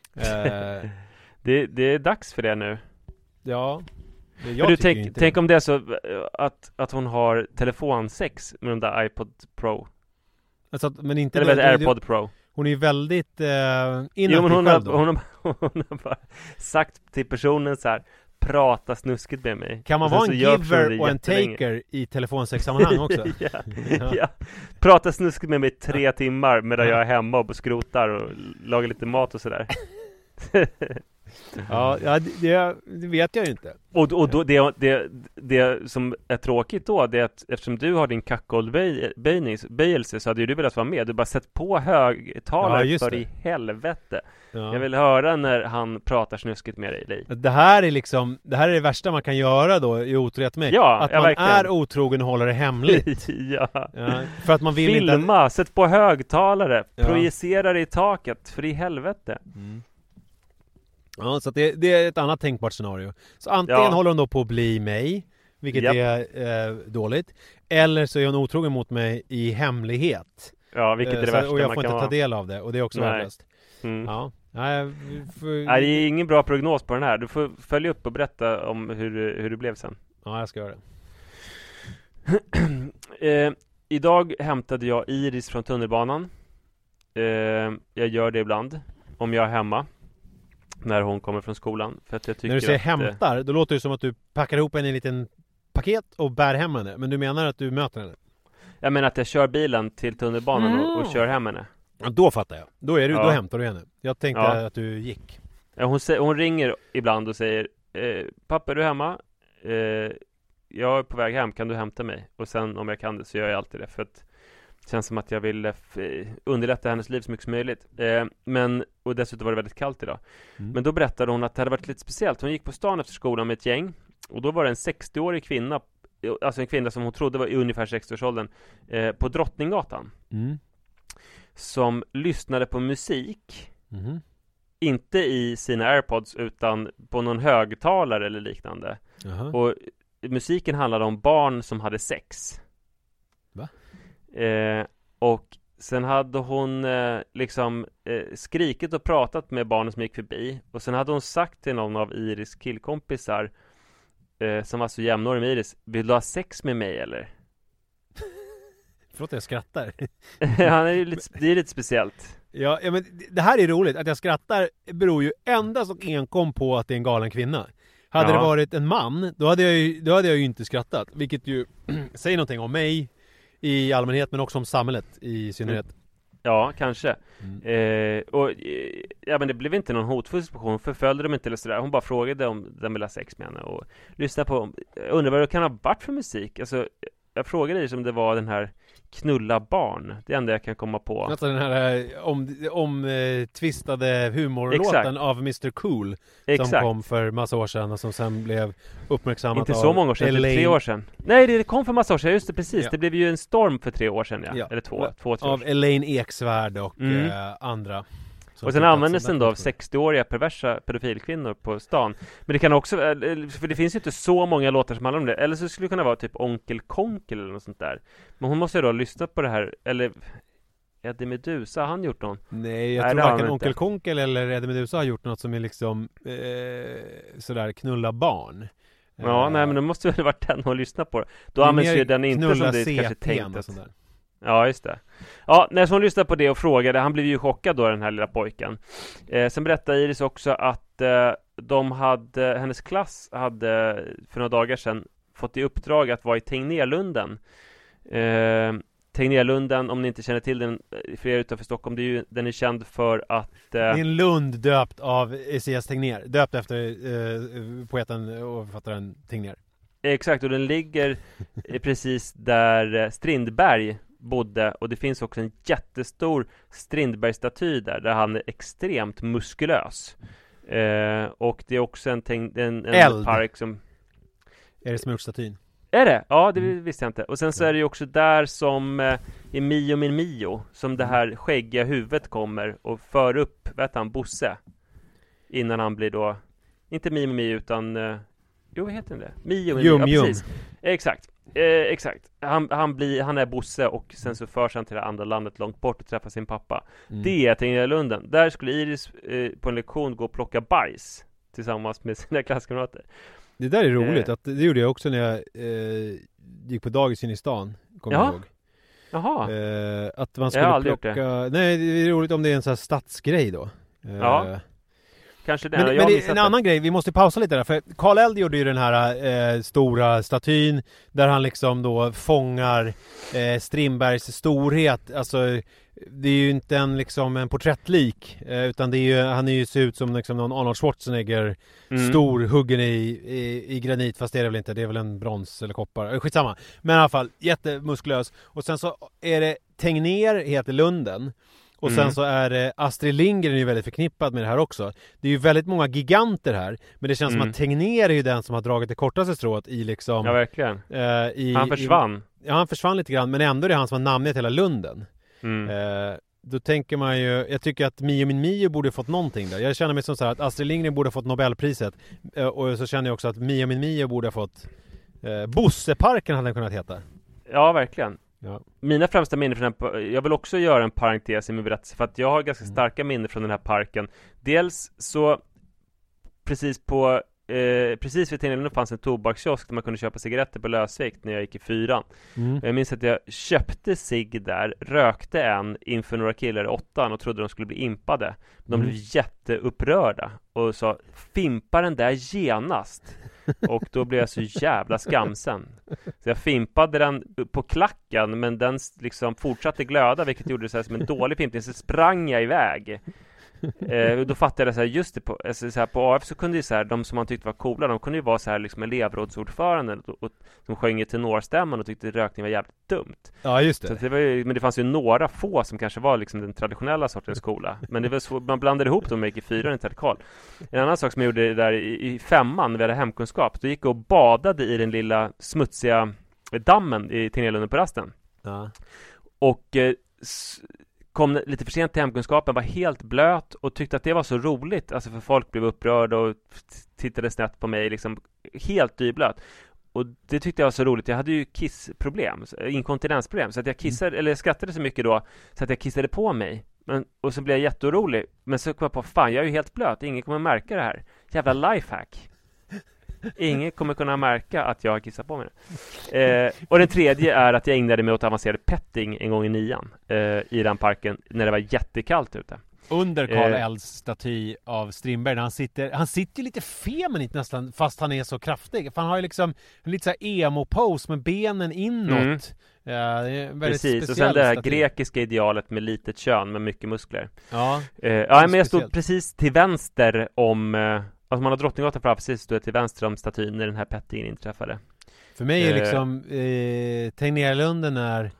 eh, det, det är dags för det nu. Ja. Det, jag du tänk, inte tänk om det är så att, att hon har telefonsex med den där iPod Pro. Alltså, men inte Eller det, AirPod det, Pro. Hon är ju väldigt eh, jo, men hon, har, hon, har, hon har bara sagt till personen så här: prata snuskigt med mig. Kan man vara en giver och en taker i telefonsexsammanhang också? ja, ja. ja. Prata snuskigt med mig tre timmar medan jag är hemma och skrotar och lagar lite mat och sådär. Ja, ja det, det vet jag ju inte. Och, och då, det, det, det som är tråkigt då, det är att eftersom du har din kackolböjelse så hade ju du velat vara med. Du bara sett på högtalare Ja, för det. i helvete. Ja. Jag vill höra när han pratar snuskigt med dig, Li. Det här är liksom, det här är det värsta man kan göra då i otrohet med. Ja, att ja, man verkligen. är otrogen och håller det hemligt. Ja. Ja, för att man vill Filma, inte... sätt på högtalare, Ja. projicera det i taket, för i helvete. Mm. Ja, så att det, det är ett annat tänkbart scenario. Så antingen Ja. håller hon då på att bli mig, vilket Japp. är eh, dåligt. Eller så är hon otrogen mot mig i hemlighet. Ja, vilket är det Eh, så, värsta och jag man får kan inte vara. ta del av det. Och det är också Nej. värdelöst. Mm. Ja. Nej, för... Nej, det är ingen bra prognos på den här. Du får följa upp och berätta om hur, hur det blev sen. Ja, jag ska göra det. eh, idag hämtade jag Iris från tunnelbanan. Eh, jag gör det ibland om jag är hemma när hon kommer från skolan. För att jag tycker När du säger att, hämtar, då låter det som att du packar ihop henne i en liten paket och bär hem henne. Men du menar att du möter henne? Jag menar att jag kör bilen till tunnelbanan Mm. och, och kör hem henne. Ja, då fattar jag. Då, är du, Ja. då hämtar du henne. Jag tänkte Ja. att du gick. Ja, hon, sä- hon ringer ibland och säger eh, pappa, är du hemma? Eh, jag är på väg hem, kan du hämta mig? Och sen om jag kan det så gör jag alltid det. För att det känns som att jag vill eh, f- underlätta hennes liv så mycket som möjligt. Eh, men, och dessutom var det väldigt kallt idag. Mm. Men då berättade hon att det hade varit lite speciellt. Hon gick på stan efter skolan med ett gäng. Och då var det en sextioårig kvinna, alltså en kvinna som hon trodde var i ungefär sextioårsåldern, eh, på Drottninggatan. Mm. Som lyssnade på musik. Mhm. Inte i sina AirPods utan på någon högtalare eller liknande. Jaha. Och musiken handlade om barn som hade sex. Va? Eh, och sen hade hon eh, liksom eh, skrikit och pratat med barnen som gick förbi. Och sen hade hon sagt till någon av Iris killkompisar eh, som var så jämnårig med Iris: vill du ha sex med mig eller? Förlåt, jag skrattar. Han är ju lite, det är lite speciellt. Ja, ja, men det här är roligt. Att jag skrattar beror ju endast och enkom på att det är en galen kvinna. Hade Ja. det varit en man, då hade jag ju, då hade jag ju inte skrattat. Vilket ju säger någonting om mig i allmänhet, men också om samhället i synnerhet. Ja, kanske. Mm. Eh, och, eh, ja, men det blev inte någon hotfull situation. Hon förföljde dem inte eller sådär. Hon bara frågade om de ville ha sex med henne och lyssna på. Jag undrar vad det kan ha varit för musik. Alltså, jag frågade dig som det var den här Knulla barn. Det enda jag kan komma på. Alltså den här eh, om, om eh, tvistade humorlåten Exakt. av mister Cool. Exakt. Som kom för massa år sedan och som sen blev uppmärksammat Inte av så många år sedan, typ Elaine, tre år sedan. Nej, det kom för massa år sedan, just det, precis. Ja. Det blev ju en storm för tre år sedan, ja. Ja. Eller två, två, tre år av sedan. Elaine Eksvärd och Mm. eh, andra. Som Och sen tyckte att användes sånt den där då av var- sextioåriga perversa pedofilkvinnor på stan. Men det kan också, för det finns ju inte så många låtar som handlar om det. Eller så skulle det kunna vara typ Onkel Konkel eller något sånt där. Men hon måste ju då ha lyssnat på det här. Eller Eddie Meduza, har han gjort någon? Nej, jag Nej, tror det har varken han Onkel inte. Konkel eller Eddie Meduza har gjort något som är liksom eh, sådär knulla barn. Ja, Eh, nej, men det måste väl ha varit den hon lyssnat på. det Då är används mer ju den inte knulla som det är kanske C P tänkt och att... sånt där. Ja, just det. Ja, när hon lyssnade på det och frågade, han blev ju chockad då, den här lilla pojken. Eh, sen berättade Iris också att eh, de hade, hennes klass hade för några dagar sedan fått i uppdrag att vara i Tegnérlunden. Eh, Tegnérlunden, om ni inte känner till den, för er utanför Stockholm, det är ju, den är känd för att... Eh, Det är en lund döpt av Esaias Tegnér. Döpt efter eh, poeten och författaren Tegnér. Exakt, och den ligger eh, precis där eh, Strindberg bodde. Och det finns också en jättestor Strindberg-staty där, där han är extremt muskulös. Eh, och det är också en, en, en Eld. park som... Är det smurtstatyn? Är det? Ja, det visste jag inte. Och sen så är det ju också där som eh, i Mio min Mio, som det här skäggiga huvudet kommer och för upp, vet han, Bosse. Innan han blir då, inte Mio min Mio utan... Eh, jo, vad heter den det? Mio min Jum, Mio, ja, Jum. precis. Exakt. Eh, exakt. Han, han, blir, han är Bosse och sen så förs han till det andra landet långt bort och träffar sin pappa. Mm. Det är Tegnérlunden. Där skulle Iris eh, på en lektion gå och plocka bajs tillsammans med sina klasskamrater. Det där är roligt, Eh. att det gjorde jag också när jag eh, gick på dagis in i stan, kommer Ja. jag ihåg. Jaha. Eh, att man Jag skulle har aldrig gjort plocka... Nej, det är roligt om det är en sån här stadsgrej då. Eh, Ja. kanske det. Men, jag men har det, missat en det. annan grej, vi måste pausa lite där. För Karl Eld gjorde ju den här eh, stora statyn där han liksom då fångar eh, Strindbergs storhet. Alltså det är ju inte en, liksom, en porträttlik eh, utan det är ju, han är ju ser ut som liksom, någon Arnold Schwarzenegger Mm. stor huggen i, i, i granit, fast det är det väl inte, det är väl en brons eller koppar, eh, skitsamma. Men i alla fall, jättemuskulös. Och sen så är det Tegnér heter Lunden. Och sen Mm. så är det Astrid Lindgren är ju väldigt förknippad med det här också. Det är ju väldigt många giganter här. Men det känns Mm. som att Tegnér är ju den som har dragit det kortaste strået i liksom... Ja, verkligen. eh, i, Han försvann. I, ja, han försvann lite grann. Men ändå är det han som har namnet hela Lunden. Mm. Eh, då tänker man ju... Jag tycker att Mio min Mio borde fått någonting där. Jag känner mig som så här att Astrid Lindgren borde ha fått Nobelpriset. Eh, och så känner jag också att Mio min Mio borde ha fått... Eh, Bosseparken hade den kunnat heta. Ja, verkligen. Ja. Mina främsta minnen från den här, jag vill också göra en parentes i min berättelse, för att jag har ganska starka minnen från den här parken. Dels så precis på eh, precis vid Tegnér fanns en tobakskiosk där man kunde köpa cigaretter på lösvikt när jag gick i fyran. Mm. Jag minns att jag köpte cigg där, rökte en inför några killar i åttan och trodde de skulle bli impade. De Mm. blev jätteupprörda och sa, fimpa den där genast. Och då blev jag så jävla skamsen. Så jag fimpade den på klacken, men den liksom fortsatte glöda, vilket gjorde det så här som en dålig fimpning. Så sprang jag iväg. Eh, då fattade jag så här, just det, på, alltså så här, på A F så kunde ju så här, de som man tyckte var coola, de kunde ju vara så här liksom elevrådsordförande och, och, som sjöng i tenorstämman och tyckte rökning var jävligt dumt. Ja, just det. Så det var ju, men det fanns ju några få som kanske var liksom den traditionella sortens skola. Men det var så, man blandade ihop dem och gick i fyran i Tedkal. En annan sak som jag gjorde där i, i femman när vi hade hemkunskap, då gick jag och badade i den lilla smutsiga dammen i Tegnérlunden på rasten. Ja. Och eh, s- kom lite för sent till hemkunskapen, var helt blöt och tyckte att det var så roligt. Alltså för folk blev upprörda och tittade snett på mig, liksom helt dyblöt. Och det tyckte jag var så roligt. Jag hade ju kissproblem, inkontinensproblem, så att jag kissade, mm. eller jag skrattade så mycket då så att jag kissade på mig. Men, och så blev jag jätteorolig. Men så kom jag på, fan, jag är ju helt blöt. Ingen kommer märka det här. Jävla lifehack. Ingen kommer kunna märka att jag har kissat på mig. Eh, och den tredje är att jag ägnade mig åt avancerad petting en gång i nian eh, i den parken när det var jättekallt ute. Under Karl Eh. Elds staty av Strindberg, när han sitter, han sitter ju lite feminint nästan, fast han är så kraftig. För han har ju liksom en lite så här emo-pose med benen inåt. Mm. Ja, det är en väldigt Precis, speciell och sen det här staty. grekiska idealet med litet kön med mycket muskler. Ja, Eh, ja, men jag stod speciellt. precis till vänster om... Eh, alltså man har Drottninggatan framför sig, stod jag till vänster om statyn när den här pettingen inträffade. för mig är Eh. liksom eh, Tegnérlunden är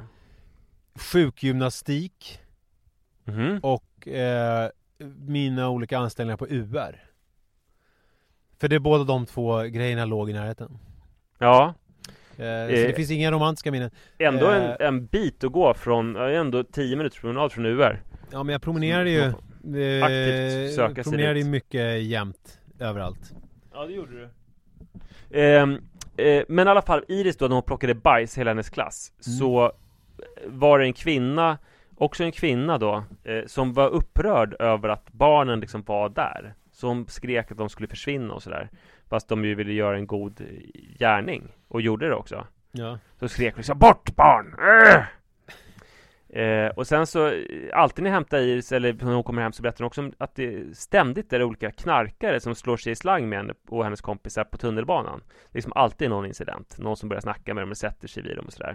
sjukgymnastik Mhm. och eh, mina olika anställningar på U R. För det är båda de två grejerna låg i närheten. Ja, Eh, så Eh. det finns inga romantiska minnen. ändå Eh. en, en bit att gå från, ja, ändå tio minuters promenad från U R. Ja, men jag promenerade ju eh, Aktivt söka sig promenerade ju dit. mycket jämt överallt. Ja, det gjorde du. Ehm, eh, men i alla fall, Iris då, när hon plockade bajs hela hennes klass, Mm. så var det en kvinna, också en kvinna då, eh, som var upprörd över att barnen liksom var där. Som skrek att de skulle försvinna och sådär. Fast de ju ville göra en god gärning. Och gjorde det också. Ja. Så skrek de så, bort barn! Äh! Eh, och sen så, alltid när jag hämtar Iris, eller när hon kommer hem, så berättar hon också om att det ständigt är olika knarkare som slår sig i slang med henne och hennes kompisar på tunnelbanan. Liksom alltid någon incident. Någon som börjar snacka med dem och sätter sig vid dem och sådär.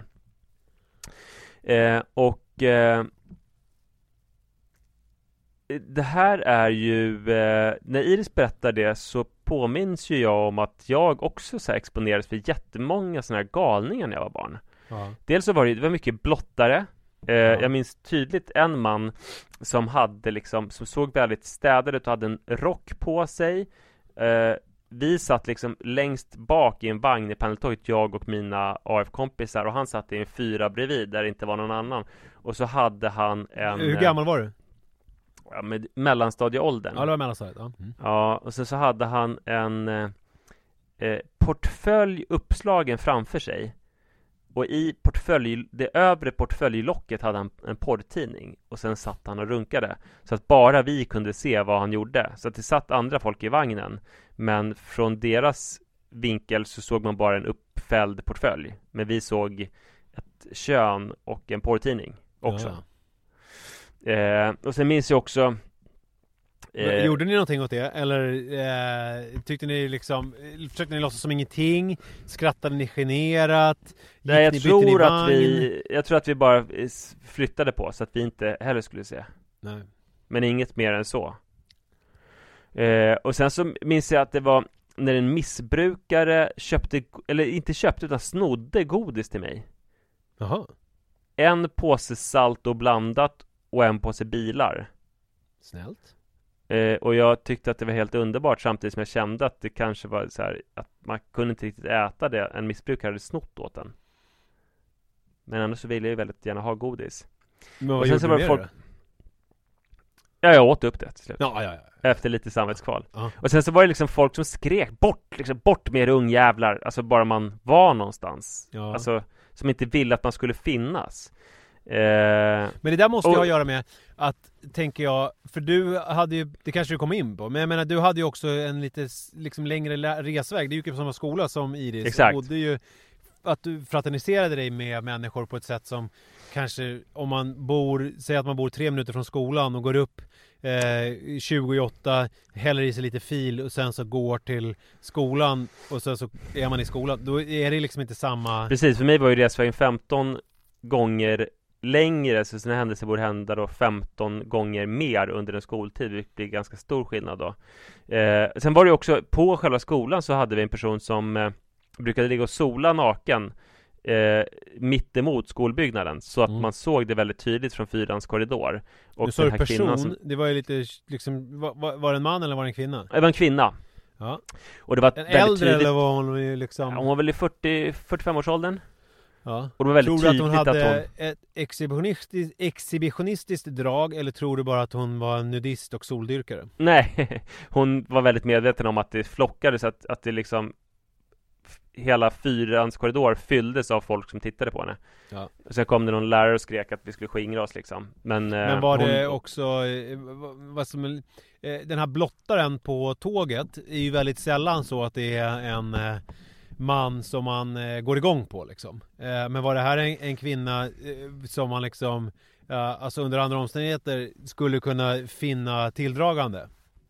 Eh, och eh, det här är ju, eh, när Iris berättar det så påminns ju jag om att jag också så här exponerades för jättemånga sådana här galningar när jag var barn. Ja. Dels så var det, det var mycket blottare. Eh, Jag minns tydligt en man som hade liksom, som såg väldigt städad ut och hade en rock på sig. Eh, vi satt liksom längst bak i en vagn i pendeltåget, jag och mina A F-kompisar, och han satt i en fyra bredvid där det inte var någon annan. Och så hade han en... Hur gammal var du? Ja, med mellanstadieåldern. Ja, det var mellanstadiet. Ja. Mm. Ja, och sen så hade han en eh, eh, portfölj uppslagen framför sig. Och i portfölj, det övre portföljlocket hade han en porrtidning. Och sen satt han och runkade. Så att bara vi kunde se vad han gjorde. Så att det satt andra folk i vagnen. Men från deras vinkel så såg man bara en uppfälld portfölj. Men vi såg ett kön och en porrtidning också. Ja. Eh, och sen minns jag också Eh, Gjorde ni någonting åt det? Eller eh, tyckte ni liksom, försökte ni låtsas som ingenting? Skrattade ni generat? Gick nej, jag ni, tror ni att vi jag tror att vi bara flyttade på så att vi inte heller skulle se. Nej. Men inget mer än så. Eh, och sen så minns jag att det var när en missbrukare köpte, eller inte köpte utan snodde godis till mig. Jaha. En påse salt och blandat och en påse bilar. Snällt. Eh, och jag tyckte att det var helt underbart, samtidigt som jag kände att det kanske var så här att man kunde inte riktigt äta det en missbrukare hade snott åt den. Men ändå så ville jag ju väldigt gärna ha godis. Men vad och sen gjorde så du var med folk... det? Ja, jag åt upp det till slut. Ja, ja, ja. Efter lite samvetskval. Ja. Och sen så var det liksom folk som skrek bort, liksom bort med er ungjävlar. Alltså bara man var någonstans. Ja. Alltså som inte ville att man skulle finnas. Eh... Men det där måste och... ju ha att göra med att, tänker jag, för du hade ju, det kanske du kom in på, men jag menar du hade ju också en lite liksom längre resväg. Det är ju på samma skola som Iris. Exakt. Och det är ju att du fraterniserade dig med människor på ett sätt som kanske, om man bor, säg att man bor tre minuter från skolan och går upp eh, tjugoåtta, häller i sig lite fil och sen så går till skolan och sen så är man i skolan, då är det liksom inte samma... Precis, för mig var ju resvägen femton gånger längre, så sådana händelser borde hända då femton gånger mer under en skoltid, vilket blir ganska stor skillnad då. Eh, sen var det ju också, på själva skolan så hade vi en person som eh, brukade ligga och sola naken eh, mitt emot skolbyggnaden, så att Mm. man såg det väldigt tydligt från fyrans korridor. Och Du sa den du här person, kvinnan som, det var ju lite liksom, var, var det en man eller var det en kvinna? det var en kvinna. Ja. Och det var En väldigt äldre tydligt. eller var hon ju liksom... Ja, hon var väl i fyrtio till fyrtiofem års åldern. Ja. Och det var väldigt Tror du att hon tydligt hade att hon... ett exhibitionistiskt, exhibitionistiskt drag, eller tror du bara att hon var en nudist och soldyrkare? Nej, hon var väldigt medveten om att det flockades, att, att det liksom hela fyrans korridor fylldes av folk som tittade på henne. Ja. Och sen kom det någon lärare och skrek att vi skulle skingra oss liksom. Men, Men var eh, det hon... också eh, vad som, eh, den här blottaren på tåget är ju väldigt sällan så att det är en eh, man som man eh, går igång på liksom. Eh, men var det här en, en kvinna eh, som man liksom eh, alltså under andra omständigheter skulle kunna finna tilldragande?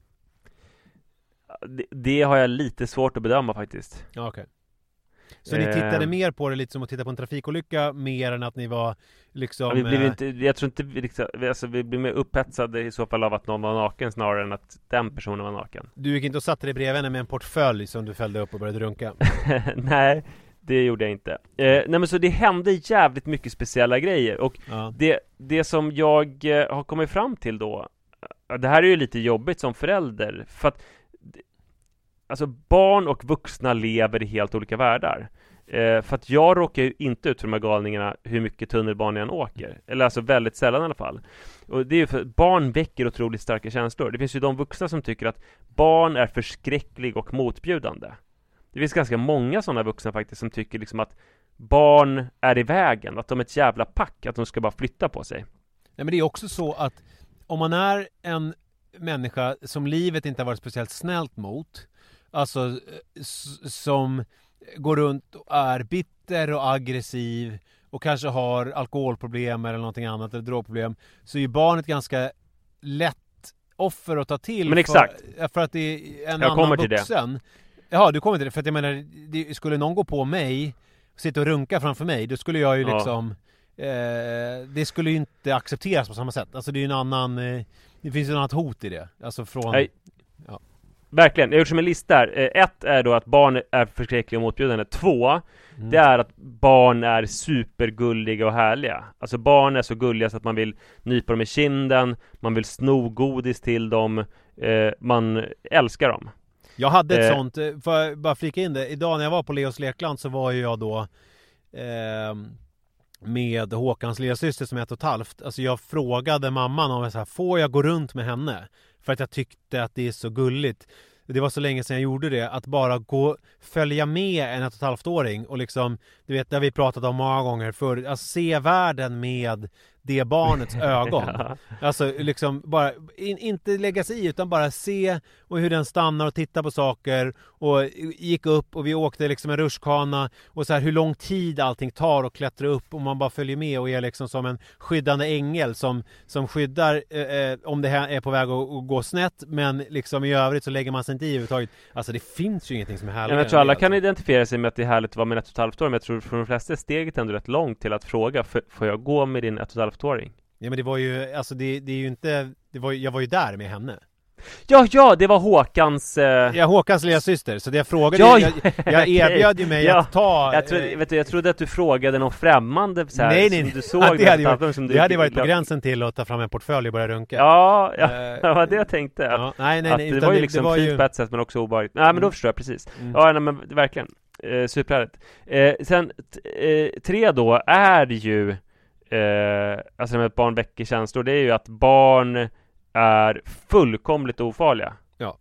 det, det har jag lite svårt att bedöma faktiskt. Ja, okej. Så ni tittade mer på det lite som att titta på en trafikolycka mer än att ni var liksom... Ja, vi blev eh, inte, jag tror inte vi, liksom, vi, alltså, vi blev mer upphetsade i så fall av att någon var naken snarare än att den personen var naken. Du gick inte och satte dig bredvid henne med en portfölj som du fällde upp och började runka? Nej, det gjorde jag inte. Eh, nej men så det hände jävligt mycket speciella grejer. Och Ja. det, det som jag eh, har kommit fram till då, eh, det här är ju lite jobbigt som förälder, för att alltså barn och vuxna lever i helt olika världar. Eh, för att jag råkar ju inte ut för de här galningarna hur mycket tunnelbana jag än åker. Eller alltså väldigt sällan i alla fall. Och det är ju för att barn väcker otroligt starka känslor. Det finns ju de vuxna som tycker att barn är förskräcklig och motbjudande. Det finns ganska många sådana vuxna faktiskt som tycker liksom att barn är i vägen, att de är ett jävla pack, att de ska bara flytta på sig. Nej, men det är också så att om man är en människa som livet inte har varit speciellt snällt mot, alltså s- som går runt och är bitter och aggressiv och kanske har alkoholproblem eller någonting annat, eller drogproblem, så är ju barnet ganska lätt offer att ta till. Men exakt. För, för att det är en Jag annan kommer till det. vuxen. Jaha, du kommer till det. För att jag menar, det, skulle någon gå på mig och sitta och runka framför mig, då skulle jag ju Ja. liksom eh, det skulle ju inte accepteras på samma sätt. Alltså det är ju en annan eh, det finns ju ett annat hot i det. Alltså från... Nej. Ja. Verkligen, jag har gjort som en lista här. Eh, Ett är då att barn är förskräckliga och motbjudande. Två, Mm. det är att barn är supergulliga och härliga. Alltså barn är så gulliga så att man vill nypa dem i kinden, man vill sno godis till dem, eh, man älskar dem. Jag hade ett Eh. sånt, eh, får jag bara flika in det. Idag när jag var på Leos lekland så var ju jag då eh, med Håkans lillasyster som är ett och ett halvt. Alltså jag frågade mamman om jag så här, får jag gå runt med henne? För att jag tyckte att det är så gulligt. Det var så länge sedan jag gjorde det. Att bara gå, följa med en ett och ett halvt åring och liksom, du vet, det har vi pratat om många gånger förr. Att se världen med det barnets ögon. Alltså liksom bara in, inte lägga sig i utan bara se och hur den stannar och tittar på saker och gick upp och vi åkte liksom en rutschkana och så här hur lång tid allting tar och klättra upp och man bara följer med och är liksom som en skyddande ängel som, som skyddar eh, om det här är på väg att, att gå snett, men liksom i övrigt så lägger man sig inte i överhuvudtaget. Alltså det finns ju ingenting som är härligt. Jag tror alla kan identifiera sig med att det är härligt att vara med ett och ett halvt år, men jag tror för de flesta är steget ändå rätt långt till att fråga, får jag gå med din ett och ett halvt åring? Ja, men det var ju, alltså det, det är ju inte, det var, jag var ju där med henne. Ja, ja, det var Håkans... Eh... Ja, Håkans lilla syster. Så det jag frågade, ja, jag, jag erbjöd ju mig ja. att ta... Jag, tro, vet du, jag trodde att du frågade någon främmande så här, nej, nej, som du såg. ja, det hade, varit, som det du, hade varit på gränsen till att ta fram en portfölj och börja runka. Ja, ja uh, det var det jag tänkte. Ja, nej, nej, nej, det var ju liksom det var fint ju... på ett sätt, men också obehagligt. Nej, men då förstår jag precis. Mm. Ja, nej, men verkligen. Eh, superhärligt. Eh, sen, t- eh, tre då är ju... Eh, alltså med ett barn väcker känslor, det är ju att barn är fullkomligt ofarliga. Ja.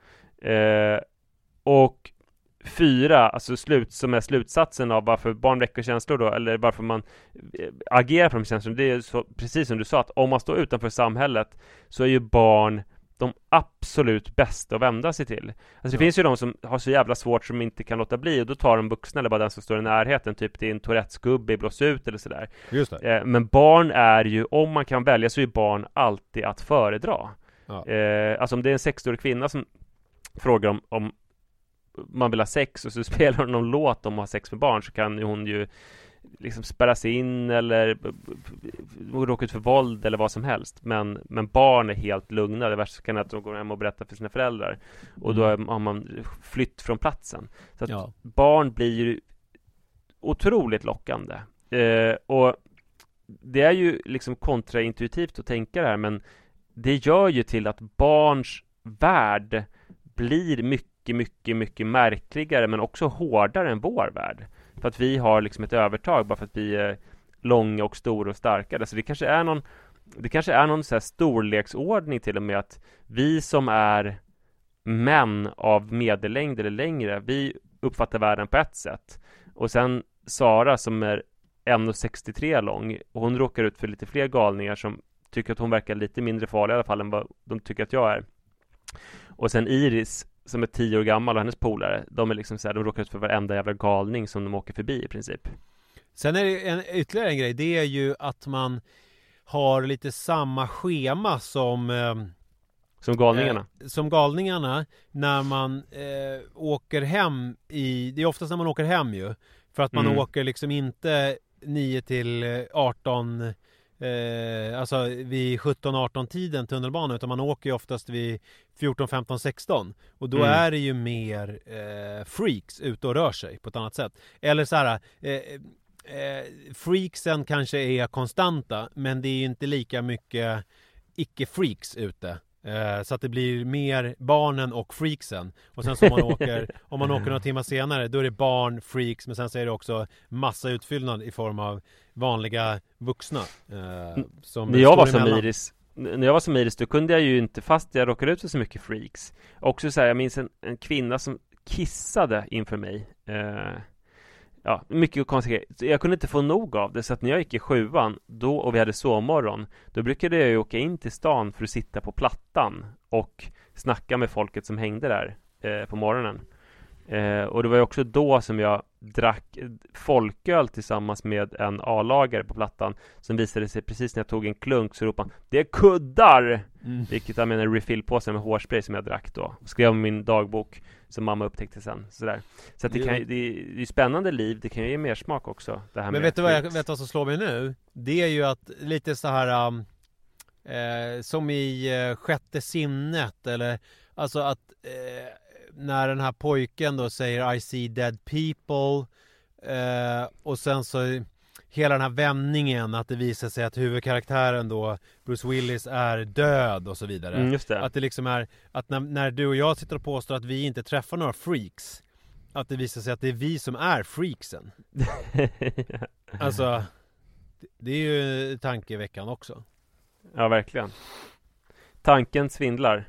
Eh, och fyra, alltså slut, som är slutsatsen av varför barn väcker känslor då, eller varför man agerar på de känslorna, det är så, precis som du sa, att om man står utanför samhället så är ju barn de absolut bästa att vända sig till. Alltså det ja. finns ju de som har så jävla svårt som inte kan låta bli, och då tar de vuxna eller bara den som står i närheten, typ det är en Tourettes-gubbe i blås ut eller sådär. Just det. Eh, men barn är ju, om man kan välja så är barn alltid att föredra. Ja. Eh, alltså om det är en sextioårig kvinna som frågar om, om man vill ha sex och så spelar hon någon låt om att ha sex med barn, så kan hon ju liksom spärras in eller råka ut för våld eller vad som helst. Men, men barn är helt lugna. Det värsta kan att de går hem och berättar för sina föräldrar. Och då är, har man flytt från platsen. Så att ja. barn blir ju otroligt lockande. Eh, och det är ju liksom kontraintuitivt att tänka det här, men det gör ju till att barns värld blir mycket, mycket, mycket märkligare, men också hårdare än vår värld. För att vi har liksom ett övertag, bara för att vi är långa och stora och starka. Så det kanske är någon, det kanske är någon så här storleksordning till och med, att vi som är män av medellängd eller längre, vi uppfattar världen på ett sätt. Och sen Sara som är en komma sextiotre lång, och hon råkar ut för lite fler galningar som tycker att hon verkar lite mindre farlig i alla fall än vad de tycker att jag är. Och sen Iris som är tio år gammal och hennes polare, de är liksom så här, de råkar ut för varenda jävla galning som de åker förbi i princip. Sen är det en, ytterligare en grej, det är ju att man har lite samma schema som eh, som galningarna. Eh, som galningarna när man eh, åker hem i, det är oftast när man åker hem ju, för att man mm. åker liksom inte nio till arton Eh, alltså vid sjutton arton tiden tunnelbanan, utan man åker ju oftast vid fjorton femton sexton, och då mm. är det ju mer eh, freaks ute och rör sig på ett annat sätt. Eller så här eh, eh, freaksen kanske är konstanta, men det är ju inte lika mycket icke-freaks ute. Eh, så att det blir mer barnen och freaksen. Och sen så om man åker, om man åker några timmar senare, då är det barn, freaks, men sen så är det också massa utfyllnad i form av vanliga vuxna. Eh, som när jag var som Iris, när jag var som Iris, då kunde jag ju inte, fast jag råkade ut för så mycket freaks. Också så här, jag minns en, en kvinna som kissade inför mig. Eh, Ja, mycket konstigt. Jag kunde inte få nog av det, så att när jag gick i sjuan då, och vi hade sovmorgon, då brukade jag ju åka in till stan för att sitta på plattan och snacka med folket som hängde där eh, på morgonen. Eh, och det var ju också då som jag drack folköl tillsammans med en A-lagare på plattan, som visade sig precis när jag tog en klunk så ropade han, det är kuddar! Mm. Vilket jag menar en refillpåse med hårspray som jag drack då. Skrev min dagbok som mamma upptäckte sen. Sådär. Så att det, kan, det är ju spännande liv, det kan ju ge mer smak också. Det här. Men vet du vad jag vet vad som slår mig nu? Det är ju att lite så här um, eh, som i uh, sjätte sinnet, eller alltså att eh, när den här pojken då säger I see dead people eh, och sen så hela den här vändningen att det visar sig att huvudkaraktären då Bruce Willis är död och så vidare. Mm, just det. Att det liksom är att när, när du och jag sitter och påstår att vi inte träffar några freaks, att det visar sig att det är vi som är freaksen. Alltså det är ju tankeveckan också. Ja, verkligen. Tanken svindlar.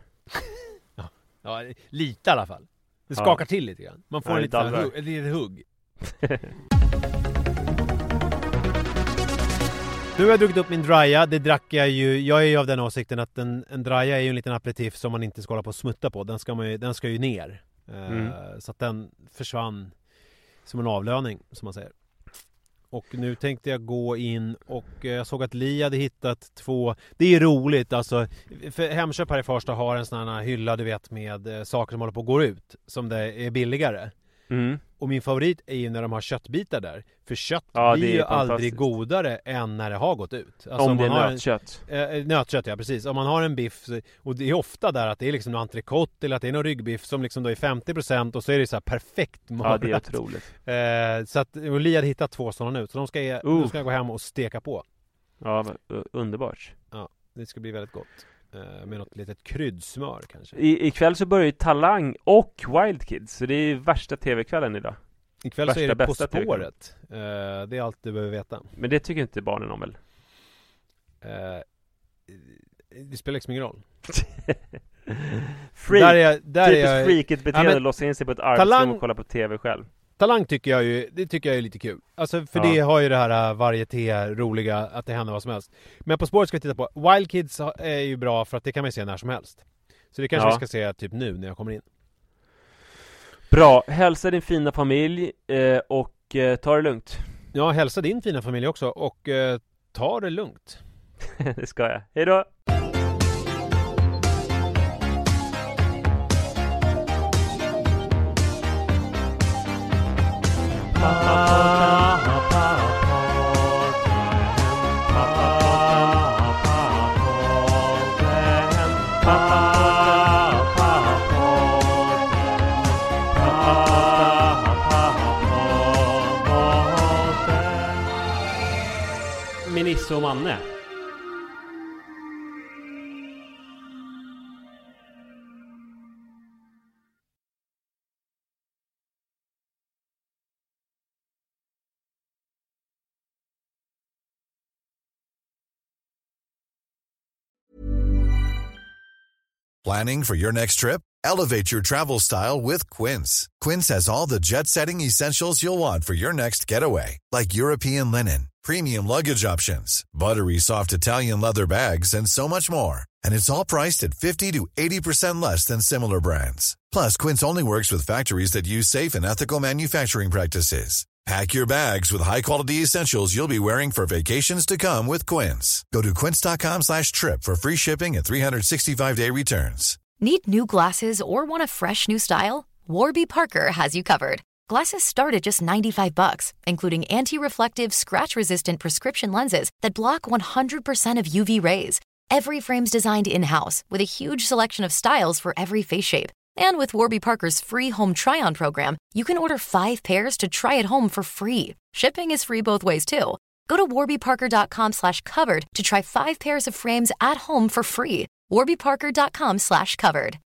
Ja, lite i alla fall. Det skakar ja. till lite grann. Man får ja, en lite hugg, ett litet hugg. Nu har jag druckit upp min draja. Det drack jag ju. Jag är ju av den åsikten att en, en draja är ju en liten aperitif som man inte ska hålla på och smutta på. Den ska, man ju, den ska ju ner. Mm. Uh, så att den försvann som en avlöning, som man säger. Och nu tänkte jag gå in och jag såg att Li hade hittat två. Det är roligt alltså. För Hemköp här i Farsta har en sån här hylla, du vet, med saker som håller på att gå ut. Som det är billigare. Mm. Och min favorit är ju när de har köttbitar där. För kött ja, blir ju aldrig godare än när det har gått ut. Alltså om, om det är nötkött. En, äh, nötkött, ja precis. Om man har en biff, och det är ofta där att det är liksom en entrecote eller att det är någon ryggbiff som liksom då är femtio procent och så är det så här perfekt morrat. Ja, det är otroligt. Eh, så att Li hade hittat två sådana nu. Så de ska, uh. de ska gå hem och steka på. Ja, underbart. Ja, det ska bli väldigt gott. Med något litet kryddsmör kanske. I, ikväll så börjar ju Talang och Wild Kids. Så det är värsta tv-kvällen idag. Ikväll värsta, så är det På spåret. uh, Det är allt du behöver veta. Men det tycker inte barnen om väl? Uh, det spelar liksom ingen roll. Freak. Där är jag, där Typiskt är jag... freakigt beteende. Ja, låsa in sig på ett arbetsrum Talang... och kolla på tv själv. Talang tycker jag ju, det tycker jag är lite kul. Alltså för ja. Det har ju det här varieté roliga, att det händer vad som helst. Men På spåret ska vi titta på. Wild Kids är ju bra för att det kan man se när som helst. Så det kanske ja. vi ska se typ nu när jag kommer in. Bra, hälsa din fina familj eh, och eh, ta det lugnt. Ja, hälsa din fina familj också och eh, ta det lugnt. Det ska jag. Hej då! Nisse och Manne. Planning for your next trip? Elevate your travel style with Quince. Quince has all the jet-setting essentials you'll want for your next getaway, like European linen, premium luggage options, buttery soft Italian leather bags, and so much more. And it's all priced at fifty to eighty percent less than similar brands. Plus, Quince only works with factories that use safe and ethical manufacturing practices. Pack your bags with high-quality essentials you'll be wearing for vacations to come with Quince. Go to quince.com slash trip for free shipping and three sixty-five day returns. Need new glasses or want a fresh new style? Warby Parker has you covered. Glasses start at just ninety-five bucks, including anti-reflective, scratch-resistant prescription lenses that block one hundred percent of U V rays. Every frame's designed in-house with a huge selection of styles for every face shape. And with Warby Parker's free home try-on program, you can order five pairs to try at home for free. Shipping is free both ways, too. Go to warbyparker.com slash covered to try five pairs of frames at home for free. warbyparker.com slash covered.